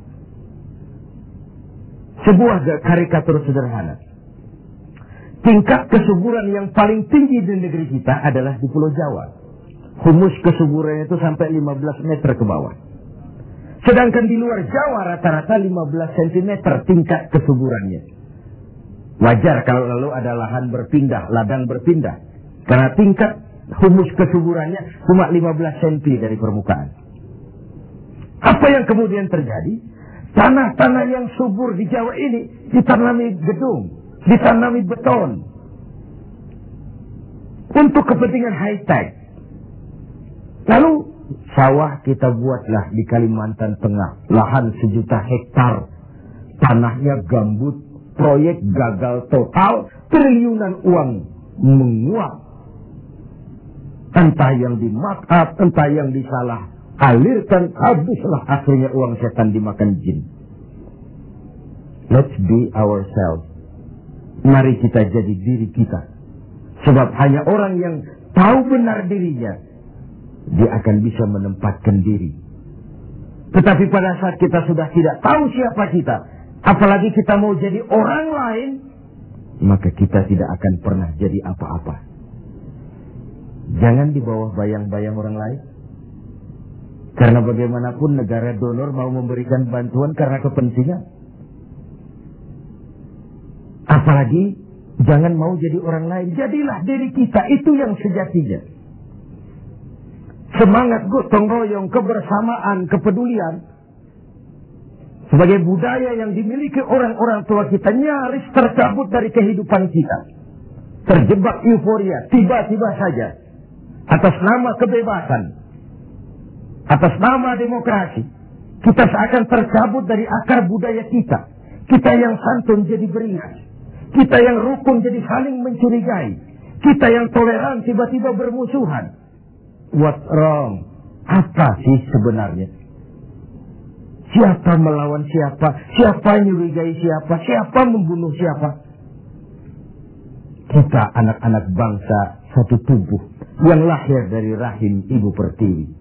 Sebuah karikatur sederhana. Tingkat kesuburan yang paling tinggi di negeri kita adalah di Pulau Jawa. Humus kesuburannya itu sampai 15 meter ke bawah. Sedangkan di luar Jawa rata-rata 15 cm tingkat kesuburannya. Wajar kalau lalu ada lahan berpindah, ladang berpindah. Karena tingkat humus kesuburannya cuma 15 cm dari permukaan. Apa yang kemudian terjadi? Tanah-tanah yang subur di Jawa ini ditanami gedung, ditanami beton. Untuk kepentingan high-tech. Lalu sawah kita buatlah di Kalimantan Tengah. Lahan 1 juta hektar. Tanahnya gambut. Proyek gagal total. Triliunan uang menguap. Entah yang di-markup, entah yang disalah alirkan, habislah akhirnya uang setan dimakan jin. Let's be ourselves. Mari kita jadi diri kita. Sebab hanya orang yang tahu benar dirinya, dia akan bisa menempatkan diri. Tetapi pada saat kita sudah tidak tahu siapa kita, apalagi kita mau jadi orang lain, maka kita tidak akan pernah jadi apa-apa. Jangan di bawah bayang-bayang orang lain. Karena bagaimanapun negara donor mau memberikan bantuan karena kepentingan. Apalagi jangan mau jadi orang lain. Jadilah diri kita, itu yang sejatinya. Semangat gotong royong, kebersamaan, kepedulian. Sebagai budaya yang dimiliki orang-orang tua kita nyaris tercabut dari kehidupan kita. Terjebak euforia, tiba-tiba saja. Atas nama kebebasan. Atas nama demokrasi, kita seakan tercabut dari akar budaya kita. Kita yang santun jadi beringas. Kita yang rukun jadi saling mencurigai. Kita yang toleran tiba-tiba bermusuhan. What's wrong? Apa sih sebenarnya? Siapa melawan siapa? Siapa nyurigai siapa? Siapa membunuh siapa? Kita anak-anak bangsa satu tubuh yang lahir dari rahim Ibu Pertiwi.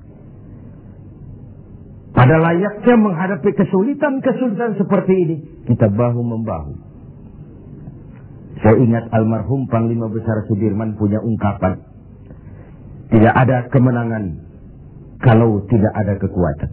Pada layaknya menghadapi kesulitan-kesulitan seperti ini, kita bahu-membahu. Saya ingat almarhum Panglima Besar Sudirman punya ungkapan, tidak ada kemenangan kalau tidak ada kekuatan.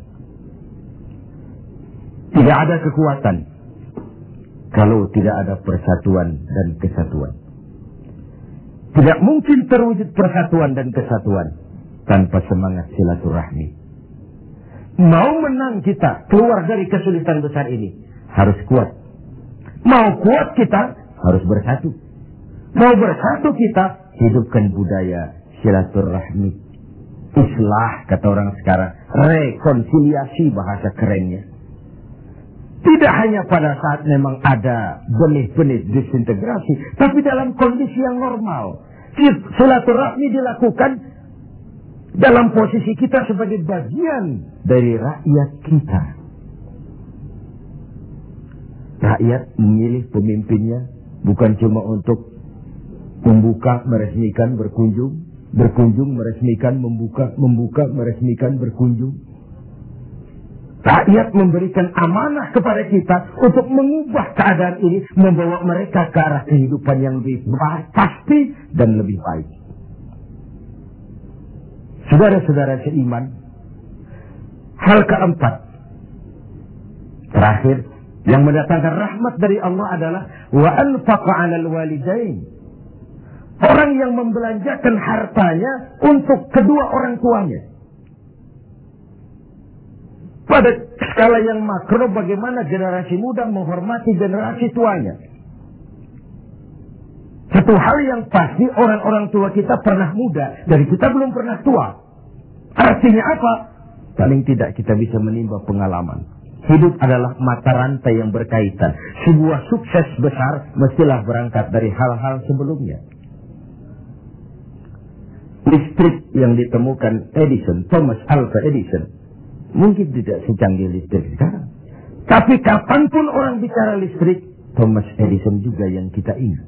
Tidak ada kekuatan kalau tidak ada persatuan dan kesatuan. Tidak mungkin terwujud persatuan dan kesatuan tanpa semangat silaturahmi. Mau menang kita keluar dari kesulitan besar ini, harus kuat, Mau kuat kita harus bersatu. Mau bersatu kita hidupkan budaya silaturahmi. Islah kata orang sekarang. Rekonsiliasi bahasa kerennya. Tidak hanya pada saat memang ada benih-benih disintegrasi, tapi dalam kondisi yang normal. Silaturahmi dilakukan dalam posisi kita sebagai bagian dari rakyat kita. Rakyat memilih pemimpinnya bukan cuma untuk membuka, meresmikan, berkunjung, meresmikan, membuka, meresmikan, berkunjung. Rakyat memberikan amanah kepada kita untuk mengubah keadaan ini, membawa mereka ke arah kehidupan yang lebih pasti dan lebih baik. Saudara-saudara seiman, hal keempat, terakhir, yang mendatangkan rahmat dari Allah adalah wa anfaqa 'alal walidain. Orang yang membelanjakan hartanya untuk kedua orang tuanya. Pada skala yang makro, bagaimana generasi muda menghormati generasi tuanya. Satu hal yang pasti, orang-orang tua kita pernah muda, dari kita belum pernah tua. Artinya apa? Paling tidak kita bisa menimba pengalaman. Hidup adalah mata rantai yang berkaitan. Sebuah sukses besar mestilah berangkat dari hal-hal sebelumnya. Listrik yang ditemukan Edison, Thomas Alva Edison, mungkin tidak secanggih listrik sekarang. Tapi kapanpun orang bicara listrik, Thomas Edison juga yang kita ingat.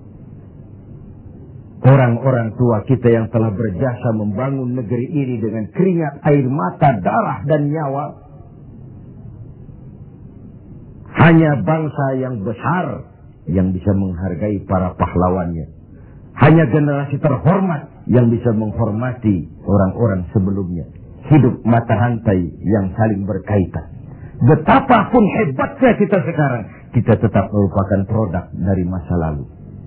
Orang-orang tua kita yang telah berjasa membangun negeri ini dengan keringat, air mata, darah, dan nyawa. Hanya bangsa yang besar yang bisa menghargai para pahlawannya. Hanya generasi terhormat yang bisa menghormati orang-orang sebelumnya. Hidup mata rantai yang saling berkaitan. Betapapun hebatnya kita sekarang, kita tetap merupakan produk dari masa lalu.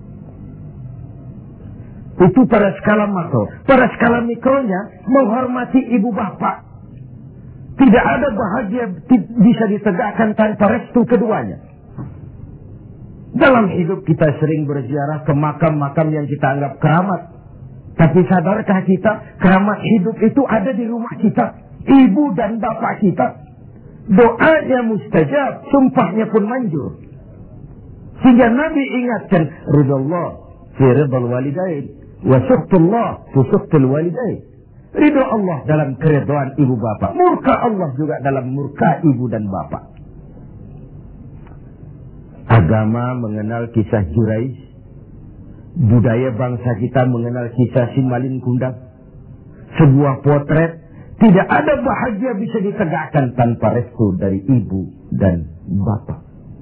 Itu pada skala makro. Pada skala mikronya, menghormati ibu bapak. Tidak ada bahagia bisa ditegakkan tanpa restu keduanya. Dalam hidup kita sering berziarah ke makam-makam yang kita anggap keramat. Tapi sadarkah kita, keramat hidup itu ada di rumah kita. Ibu dan bapak kita. Doanya mustajab, sumpahnya pun manjur. Sehingga Nabi ingatkan, ridallah fi ridal walidain, wa suhtullah fi suhtul walidain. Ridho Allah dalam keridhaan ibu bapak. Murka Allah juga dalam murka ibu dan bapak. Agama mengenal kisah Jurayj. Budaya bangsa kita mengenal kisah Simalin Kundang. Sebuah potret. Tidak ada bahagia bisa ditegakkan tanpa restu dari ibu dan bapak.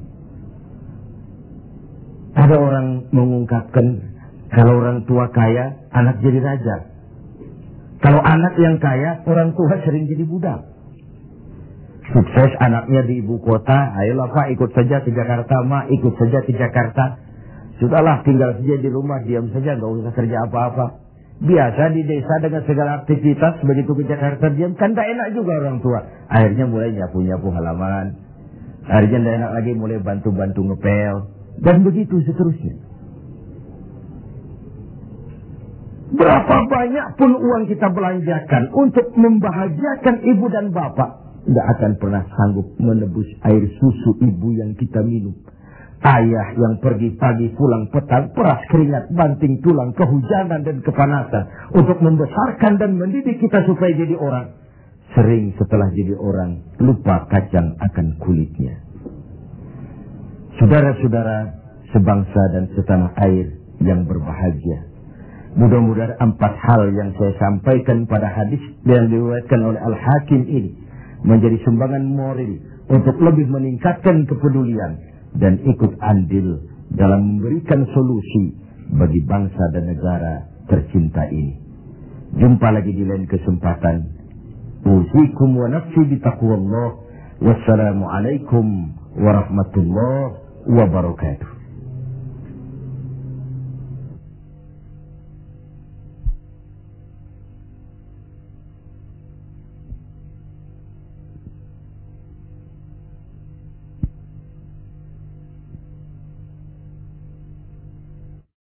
Ada orang mengungkapkan, kalau orang tua kaya, anak jadi raja. Kalau anak yang kaya, orang tua sering jadi budak. Sukses anaknya di ibu kota, ayolah Pak ikut saja ke Jakarta, Ma ikut saja ke Jakarta. Sudahlah tinggal saja di rumah, diam saja, gak usah kerja apa-apa. Biasa di desa dengan segala aktivitas, begitu ke Jakarta diam, kan tak enak juga orang tua. Akhirnya mulai nyapu-nyapu halaman. Akhirnya tak enak lagi, mulai bantu-bantu ngepel. Dan begitu seterusnya. Berapa banyak pun uang kita belanjakan untuk membahagiakan ibu dan bapak, tidak akan pernah sanggup menebus air susu ibu yang kita minum. Ayah yang pergi pagi pulang petang, peras keringat, banting tulang, kehujanan dan kepanasan untuk membesarkan dan mendidik kita supaya jadi orang. Sering setelah jadi orang, lupa kacang akan kulitnya. Saudara-saudara sebangsa dan setanah air yang berbahagia. Mudah-mudahan 4 hal yang saya sampaikan pada hadis yang diriwayatkan oleh Al-Hakim ini menjadi sumbangan moral untuk lebih meningkatkan kepedulian dan ikut andil dalam memberikan solusi bagi bangsa dan negara tercinta ini. Jumpa lagi di lain kesempatan. Usikum wa nafsi bitaqwallah. Wassalamualaikum warahmatullahi wabarakatuh.